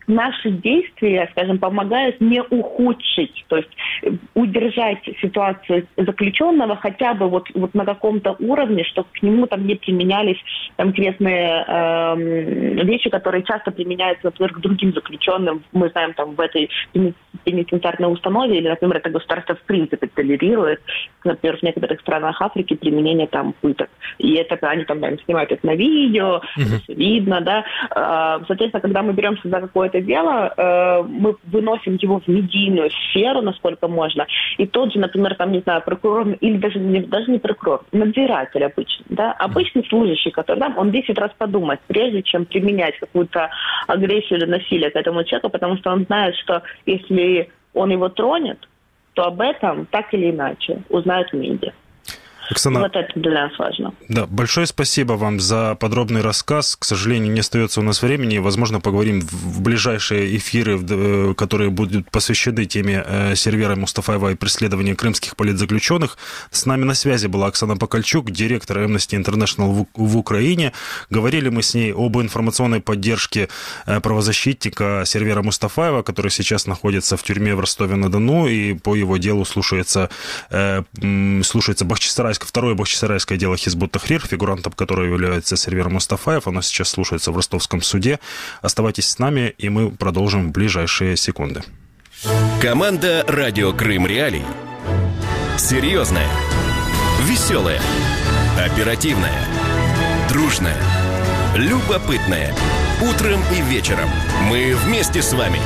наши действия, скажем, помогают не ухудшить, то есть удержать ситуацию заключенного хотя бы вот, вот на каком-то уровне, чтобы к нему там не применялись конкретные э, вещи, которые часто применяются, например, к другим заключенным. Мы знаем, там в этой пенитенциарной установе, или, например, это государство в принципе толерирует, например, в некоторых странах Африки применение там пыток. И это они там, наверное, снимают это на видео, mm-hmm. все видно, да. Соответственно, когда мы беремся за какое-то дело, мы выносим его в медийную сферу, насколько можно. И тот же, например, там, не знаю, прокурор, или даже не, даже не прокурор, надзиратель обычный, да, обычный служащий, который там, он десять раз подумает, прежде чем применять какую-то агрессию или насилие к этому человеку, потому что он знает, что если он его тронет, то об этом так или иначе узнают медиа. Оксана, вот это для нас важно. Да, большое спасибо вам за подробный рассказ. К сожалению, не остается у нас времени. Возможно, поговорим в ближайшие эфиры, которые будут посвящены теме Сервера Мустафаева и преследования крымских политзаключенных. С нами на связи была Оксана Покальчук, директор Amnesty International в Украине. Говорили мы с ней об информационной поддержке правозащитника Сервера Мустафаева, который сейчас находится в тюрьме в Ростове-на-Дону, и по его делу слушается, слушается Бахчисарайская Второе бахчисарайское дело Хизбут Тахрир, фигурантом которого является Сервер Мустафаев. Оно сейчас слушается в ростовском суде. Оставайтесь с нами, и мы продолжим в ближайшие секунды. Команда «Радио Крым Реалии». Серьезная, веселая, оперативная, дружная, любопытная. Утром и вечером мы вместе с вами.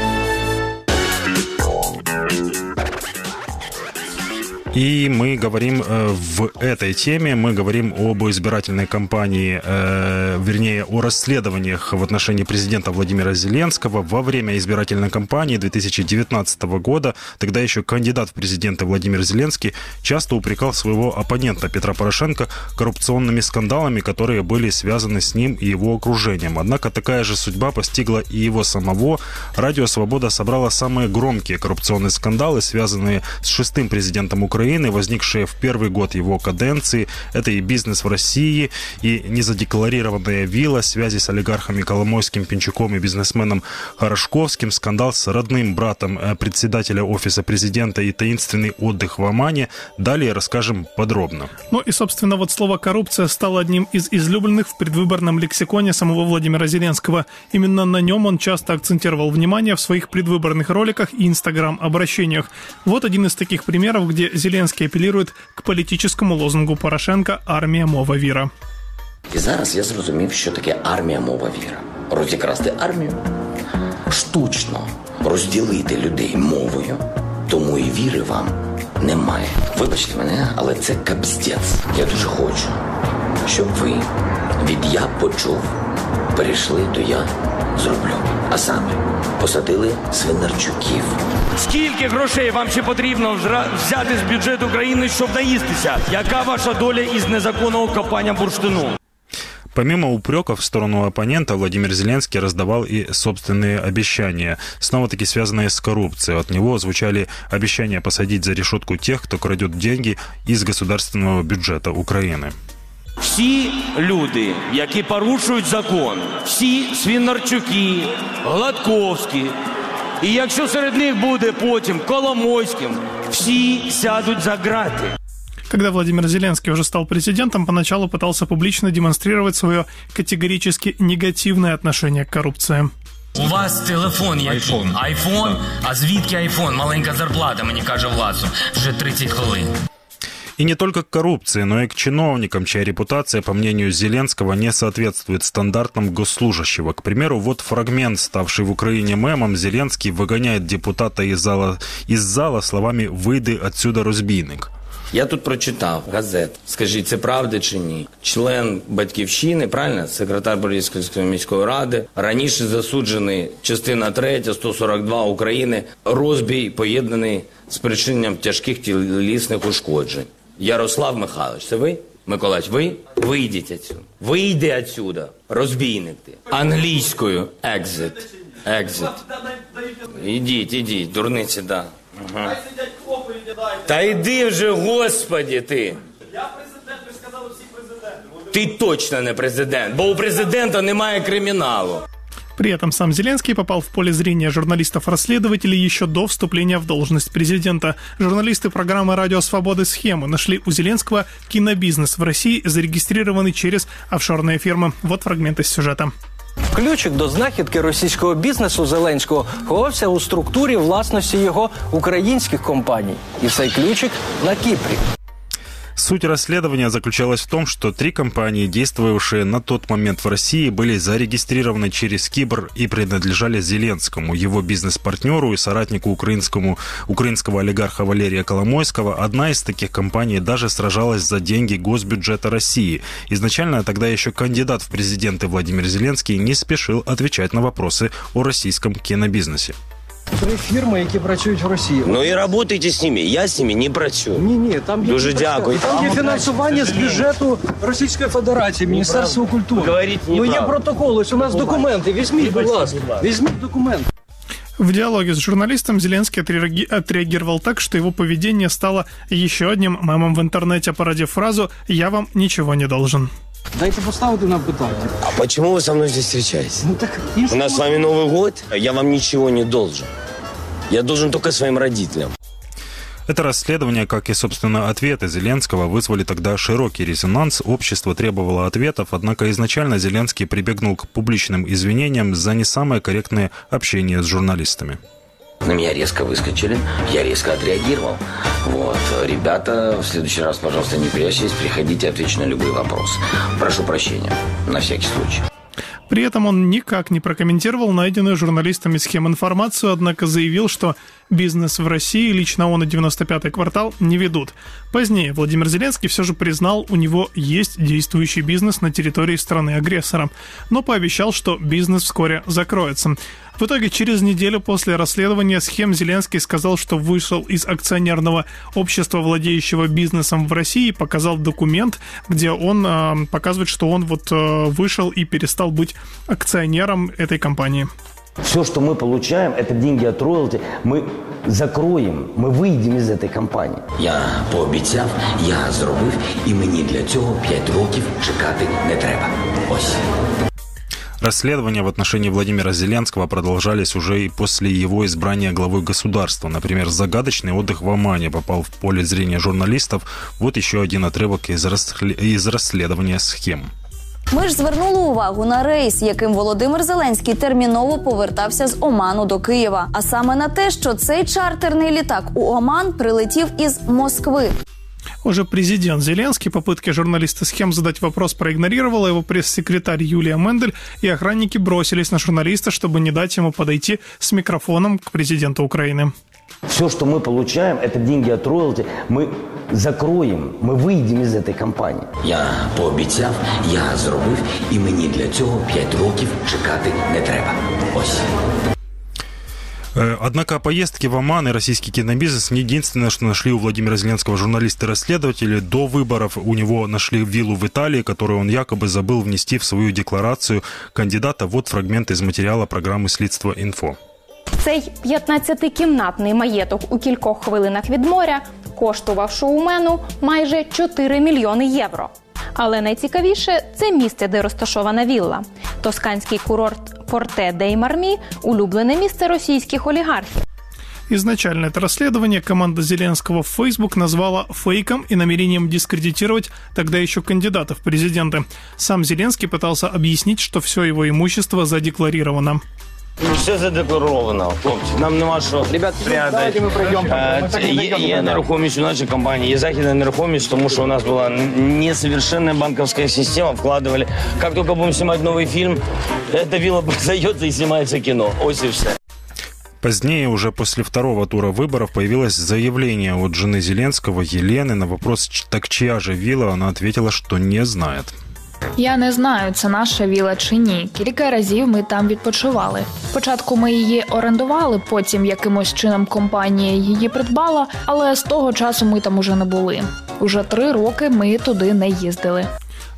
И мы говорим в этой теме, мы говорим об избирательной кампании, э, вернее, о расследованиях в отношении президента Владимира Зеленского во время избирательной кампании две тысячи девятнадцатого года. Тогда еще кандидат в президенты Владимир Зеленский часто упрекал своего оппонента Петра Порошенко коррупционными скандалами, которые были связаны с ним и его окружением. Однако такая же судьба постигла и его самого. Радио «Свобода» собрало самые громкие коррупционные скандалы, связанные с шестым президентом Украины, возникшие в первый год его каденции. Это и бизнес в России, и незадекларированная вилла, связи с олигархами Коломойским, Пинчуком и бизнесменом Хорошковским, скандал с родным братом председателя Офиса президента и таинственный отдых в Омане. Далее расскажем подробно. Ну и, собственно, вот слово «коррупция» стало одним из излюбленных в предвыборном лексиконе самого Владимира Зеленского. Именно на нем он часто акцентировал внимание в своих предвыборных роликах и инстаграм-обращениях. Вот один из таких примеров, где Зеленский Зеленський апелює к політичному лозунгу Порошенка «Армія, мова, віра». І зараз я зрозумів, що таке армія, мова, віра. Розікрасти армію, штучно розділити людей мовою, тому і віри вам немає. Вибачте мене, але це капздець. Я дуже хочу, щоб ви від «я почув» перейшли до «я зроблю». А саме посадили Свинарчуків. Скільки грошей вам ще потрібно взяти з бюджету країни, щоб наїстися? Яка ваша доля із незаконного копання бурштину? Помимо упреков в сторону оппонента, Владимир Зеленский раздавал и собственные обещания, снова-таки связанные с коррупцией. От него звучали обещания посадить за решетку тех, кто крадет деньги из государственного бюджета Украины. Всі люди, які порушують закон, всі Свинарчуки, Гладковські, і якщо серед них буде потім Коломойським, всі сядуть за грати. Когда Владимир Зеленский уже стал президентом, поначалу пытался публично демонстрировать свое категорически негативное отношение к коррупции. У вас телефон який? Айфон. Айфон? А звідки айфон? Маленька зарплата, мені каже Власов. Вже тридцять хвилин. И не только к коррупции, но и к чиновникам, чья репутация, по мнению Зеленского, не соответствует стандартам госслужащего. К примеру, вот фрагмент, ставший в Украине мемом. Зеленский выгоняет депутата из зала, из зала словами «Вийди отсюда, розбійник». Я тут прочитав газет. Скажіть, це правда чи ні? Член Батьківщини, правильно? Секретар Бориспільської міської ради, раніше засуджений, частина третя, сто сорок два України, розбій поєднаний з спричиненням тяжких тілесних ушкоджень. Ярослав Михайлович, це ви? Миколаївич, ви? Вийдіть отсюда. Вийди отсюда, розбійник ти. Англійською exit. Exit. Ідіть, ідіть, дурниці, да. Ага. Та йди вже, Господі, ти. Я президент, ви сказали всі президенти. Ти точно не президент, бо у президента немає криміналу. При этом сам Зеленский попал в поле зрения журналистов-расследователей еще до вступления в должность президента. Журналисты программы «Радио Свободы. Схемы» нашли у Зеленского кинобизнес в России, зарегистрированный через офшорные фирмы. Вот фрагмент из сюжета. Ключик до знахідки російського бізнесу Зеленського ховався у структурі власності його українських компаній. І цей ключик на Кіпрі. Суть расследования заключалась в том, что три компании, действовавшие на тот момент в России, были зарегистрированы через Кипр и принадлежали Зеленскому, его бизнес-партнеру и соратнику украинскому, украинского олигарха Валерия Коломойского. Одна из таких компаний даже сражалась за деньги госбюджета России. Изначально тогда еще кандидат в президенты Владимир Зеленский не спешил отвечать на вопросы о российском кинобизнесе. Три фірми, які працюють в Росії. Ну і працюйте з ними, я з ними не працюю. Ні, ні, там є, дуже дякую. Там є фінансування з бюджету Російської Федерації, Міністерства культури. Ну є протокол, ось у нас документи, візьміть, будь ласка, візьміть документи. В диалоге с журналистом Зеленский отреагировал так, что его поведение стало еще одним мемом в интернете, породив фразу «Я вам ничего не должен». Дайте поставити нам питання. А почему вы со мной здесь встречаетесь? Ну, так, У нас с вами Новый год, я вам ничего не должен. Я должен только своим родителям. Это расследование, как и, собственно, ответы Зеленского, вызвали тогда широкий резонанс. Общество требовало ответов, однако изначально Зеленский прибегнул к публичным извинениям за не самое корректное общение с журналистами. На меня резко выскочили, я резко отреагировал. Вот, ребята, в следующий раз, пожалуйста, не прячьтесь, приходите, отвечу на любые вопросы. Прошу прощения, на всякий случай. При этом он никак не прокомментировал найденную журналистами схем информацию, однако заявил, что бизнес в России лично он и девяносто пятый квартал не ведут. Позднее Владимир Зеленский все же признал, у него есть действующий бизнес на территории страны-агрессора, но пообещал, что бизнес вскоре закроется. В итоге, через неделю после расследования схем Зеленский сказал, что вышел из акционерного общества, владеющего бизнесом в России, показал документ, где он э, показывает, что он вот э, вышел и перестал быть акционером этой компании. Все, что мы получаем, это деньги от роялти, мы закроем, мы выйдем из этой компании. Я пообіцяв, я зробив, і мені для цього п'ять років чекати не треба. Ось. Расследования в отношении Владимира Зеленского продолжались уже и после его избрания главой государства. Например, загадочный отдых в Омане попал в поле зрения журналистов. Вот еще один отрывок из, расслед... из расследования схем. Ми ж звернули увагу на рейс, яким Володимир Зеленський терміново повертався з Оману до Києва. А саме на те, що цей чартерний літак у Оман прилетів із Москви. Уже президент Зеленский попытки журналиста схем задать вопрос проигнорировал, его пресс-секретарь Юлия Мендель и охранники бросились на журналиста, чтобы не дать ему подойти с микрофоном к президенту Украины. Все, что мы получаем, это деньги от роялти, мы закроем, мы выйдем из этой компании. Я пообіцяв, я зробив, і мені для цього п'ять років чекати не треба. Ось. Однако поездки в Оман и российский кинобизнес не единственное, что нашли у Владимира Зеленского журналисты-расследователи. До выборов у него нашли виллу в Италии, которую он якобы забыл внести в свою декларацию кандидата. Вот фрагмент из материала программы «Слідство інфо». Цей п'ятнадцятикімнатний маєток у кількох хвилинах від моря коштував шоумену майже чотири мільйони євро. Але найцікавіше – це місце, де розташована вілла. Тосканський курорт Форте дей Мармі – улюблене місце російських олігархів. Изначально это расследование команда Зеленского в Facebook назвала фейком и намерением дискредитировать тогда еще кандидата в президенты. Сам Зеленский пытался объяснить, что все его имущество задекларировано. Все задекларовано, хлопці. Нам нема що прятати. Є, є нерухомість у нашій компанії, є західна нерухомість, тому що у нас була несовершенная банковская система, вкладывали. Как только будем снимать новый фильм, эта вилла продается и снимается кино. Ось и все. Позднее, уже после второго тура выборов, появилось заявление от жены Зеленского, Елены. На вопрос, так чья же вилла, она ответила, что не знает. Я не знаю, це наша віла чи ні. Кілька разів ми там відпочивали. Спочатку ми її орендували, потім якимось чином компанія її придбала, але з того часу ми там уже не були. Уже три роки ми туди не їздили.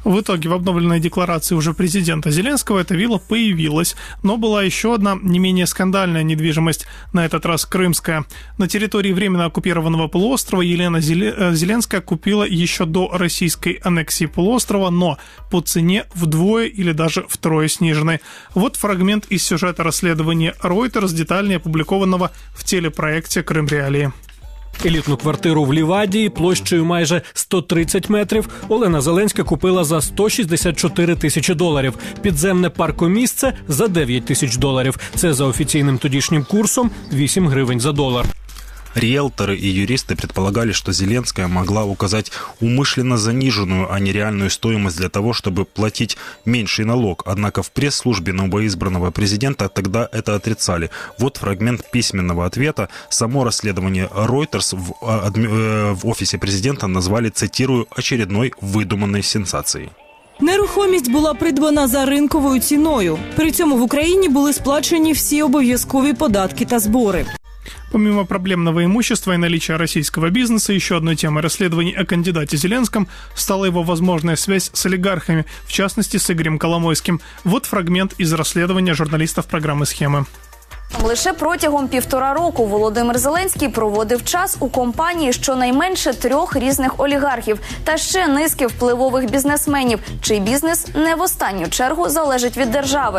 В итоге в обновленной декларации уже президента Зеленского эта вилла появилась, но была еще одна не менее скандальная недвижимость, на этот раз крымская. На территории временно оккупированного полуострова Елена Зеленская купила еще до российской аннексии полуострова, но по цене вдвое или даже втрое сниженной. Вот фрагмент из сюжета расследования Reuters, детальнее опубликованного в телепроекте «Крым Реалии». Елітну квартиру в Лівадії площею майже сто тридцять метрів Олена Зеленська купила за сто шістдесят чотири тисячі доларів. Підземне паркомісце за дев'ять тисяч доларів. Це за офіційним тодішнім курсом вісім гривень за долар. Риэлторы и юристы предполагали, что Зеленская могла указать умышленно заниженную, а не реальную стоимость для того, чтобы платить меньший налог. Однако в пресс-службе новоизбранного президента тогда это отрицали. Вот фрагмент письменного ответа. Само расследование Reuters в, в офисе президента назвали, цитирую, очередной выдуманной сенсацией. Нерухомість була придбана за ринковою ціною. При цьому в Україні були сплачені всі обов'язкові податки та збори. Помимо проблемного имущества и наличия российского бизнеса, еще одной темой расследований о кандидате Зеленском стала его возможная связь с олигархами, в частности с Игорем Коломойским. Вот фрагмент из расследования журналистов программы «Схемы». Лише протягом півтора року Володимир Зеленський проводив час у компанії щонайменше трьох різних олігархів та ще низки впливових бізнесменів, чий бізнес не в останню чергу залежить від держави.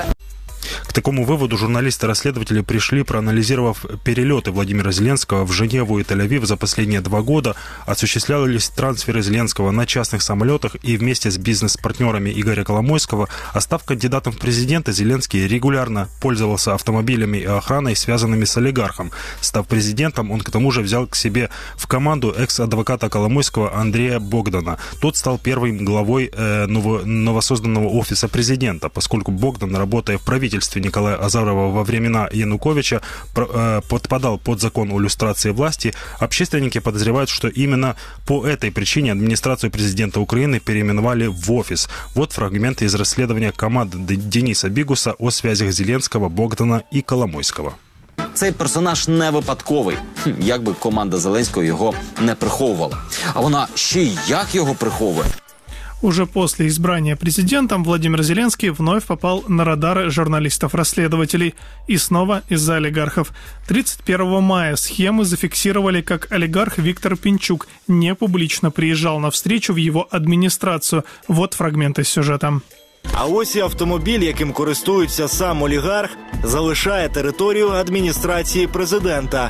К такому выводу журналисты-расследователи пришли, проанализировав перелеты Владимира Зеленского в Женеву и Тель-Авив за последние два года. Осуществлялись трансферы Зеленского на частных самолетах, и вместе с бизнес-партнерами Игоря Коломойского, а став кандидатом в президенты, Зеленский регулярно пользовался автомобилями и охраной, связанными с олигархом. Став президентом, он к тому же взял к себе в команду экс-адвоката Коломойского Андрея Богдана. Тот стал первым главой э, ново- новосозданного офиса президента, поскольку Богдан, работая в правительстве Николая Азарова во времена Януковича, подпадал под закон о люстрации власти. Общественники подозревают, что именно по этой причине администрацию президента Украины переименовали в офис. Вот фрагменты из расследования команды Дениса Бигуса о связях Зеленского, Богдана и Коломойского. Цей персонаж не випадковий, як би команда Зеленського його не приховувала. А вона ще й як його приховує. Уже после избрания президентом Владимир Зеленский вновь попал на радары журналистов-расследователей. И снова из-за олигархов. тридцать первого мая схемы зафиксировали, как олигарх Виктор Пинчук не публично приезжал на встречу в его администрацию. Вот фрагмент из сюжета. А ось і автомобіль, яким користується сам олігарх, залишає територію адміністрації президента.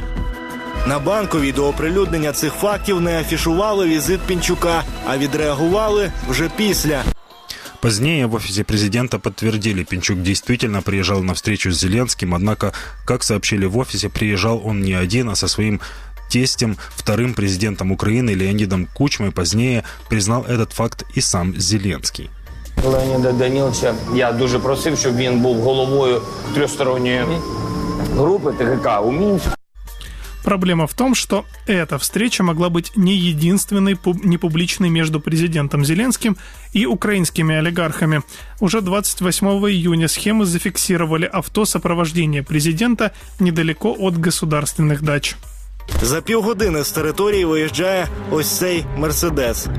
На Банковій до оприлюднення цих фактів не афішували візит Пінчука, а відреагували вже після. Позднее в офисе президента подтвердили, Пинчук действительно приезжал на встречу с Зеленским, однако, как сообщили в офисе, приезжал он не один, а со своим тестем, вторым президентом Украины Леонидом Кучмой. Позднее признал этот факт и сам Зеленский. Леоніда Даніловича я дуже просив, щоб він був головою трьохсторонньої групи ТГК у Мінську. Проблема в том, что эта встреча могла быть не единственной непубличной между президентом Зеленским и украинскими олигархами. Уже двадцать восьмого июня схемы зафиксировали авто сопровождения президента недалеко от государственных дач. За півгодини з території виїжджає ось цей «Мерседес».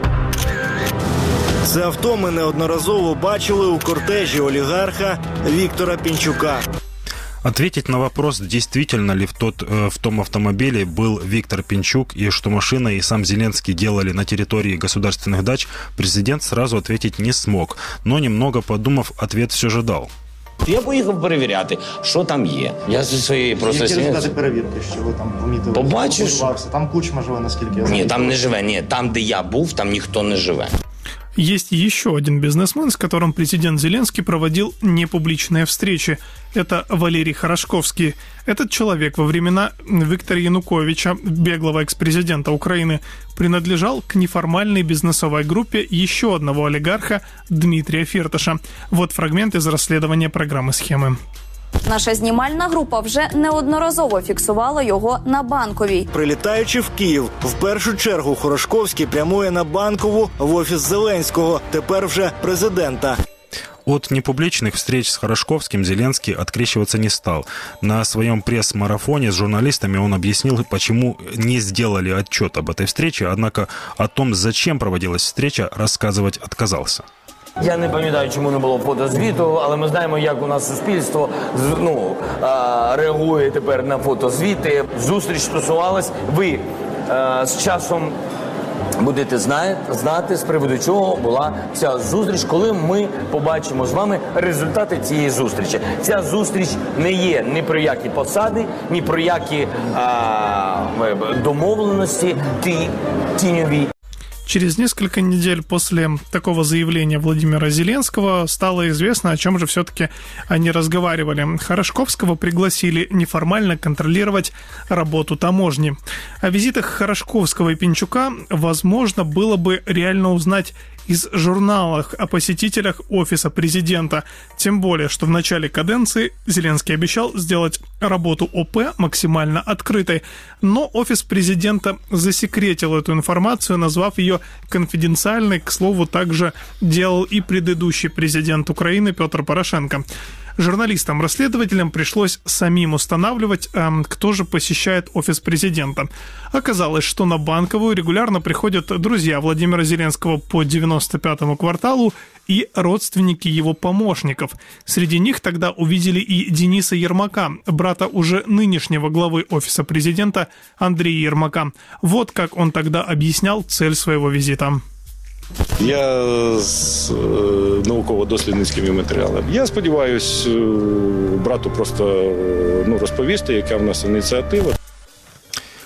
Це авто ми неодноразово бачили у кортежі олігарха Віктора Пінчука. Ответить на вопрос, действительно ли в, тот, в том автомобиле был Виктор Пинчук и что машина и сам Зеленский делали на территории государственных дач, президент сразу ответить не смог. Но немного подумав, ответ все же дал. Я поїхав перевіряти, що там є. Я зі своєї просто... Які результати перевірки, що ви там помітили? Побачиш? Там Кучма живе, наскільки я знаю. Ні, там не живе. Ні, там, де я був, там ніхто не живе. Есть еще один бизнесмен, с которым президент Зеленский проводил непубличные встречи. Это Валерий Хорошковский. Этот человек во времена Виктора Януковича, беглого экс-президента Украины, принадлежал к неформальной бизнесовой группе еще одного олигарха Дмитрия Фирташа. Вот фрагмент из расследования программы «Схемы». Наша знімальна група вже неодноразово фіксувала його на Банковій. Прилітаючи в Київ, в першу чергу Хорошковський прямує на Банкову в офіс Зеленського, тепер вже президента. От непубличных встреч с Хорошковским Зеленский открещиваться не стал. На своем пресс-марафоне с журналистами он объяснил, почему не сделали отчет об этой встрече, однако о том, зачем проводилась встреча, рассказывать отказался. Я не пам'ятаю, чому не було фотозвіту, але ми знаємо, як у нас суспільство ну, реагує тепер на фотозвіти. Зустріч стосувалась, ви з часом будете знати, з приводу чого була ця зустріч, коли ми побачимо з вами результати цієї зустрічі. Ця зустріч не є ні про які посади, ні про які а, домовленості, ті, тіньові. Через несколько недель после такого заявления Владимира Зеленского стало известно, о чем же все-таки они разговаривали. Хорошковского пригласили неформально контролировать работу таможни. О визитах Хорошковского и Пинчука, возможно, было бы реально узнать из журналов о посетителях офиса президента. Тем более, что в начале каденции Зеленский обещал сделать работу ОП максимально открытой. Но офис президента засекретил эту информацию, назвав ее конфиденциальной. К слову, также делал и предыдущий президент Украины Петр Порошенко. Журналистам-расследователям пришлось самим устанавливать, кто же посещает офис президента. Оказалось, что на Банковую регулярно приходят друзья Владимира Зеленского по девяносто пятому кварталу и родственники его помощников. Среди них тогда увидели и Дениса Ермака, брата уже нынешнего главы офиса президента Андрея Ермака. Вот как он тогда объяснял цель своего визита. Я з е, науково-дослідницькими матеріалами. Я сподіваюся, брату просто ну, розповісти, яка в нас ініціатива.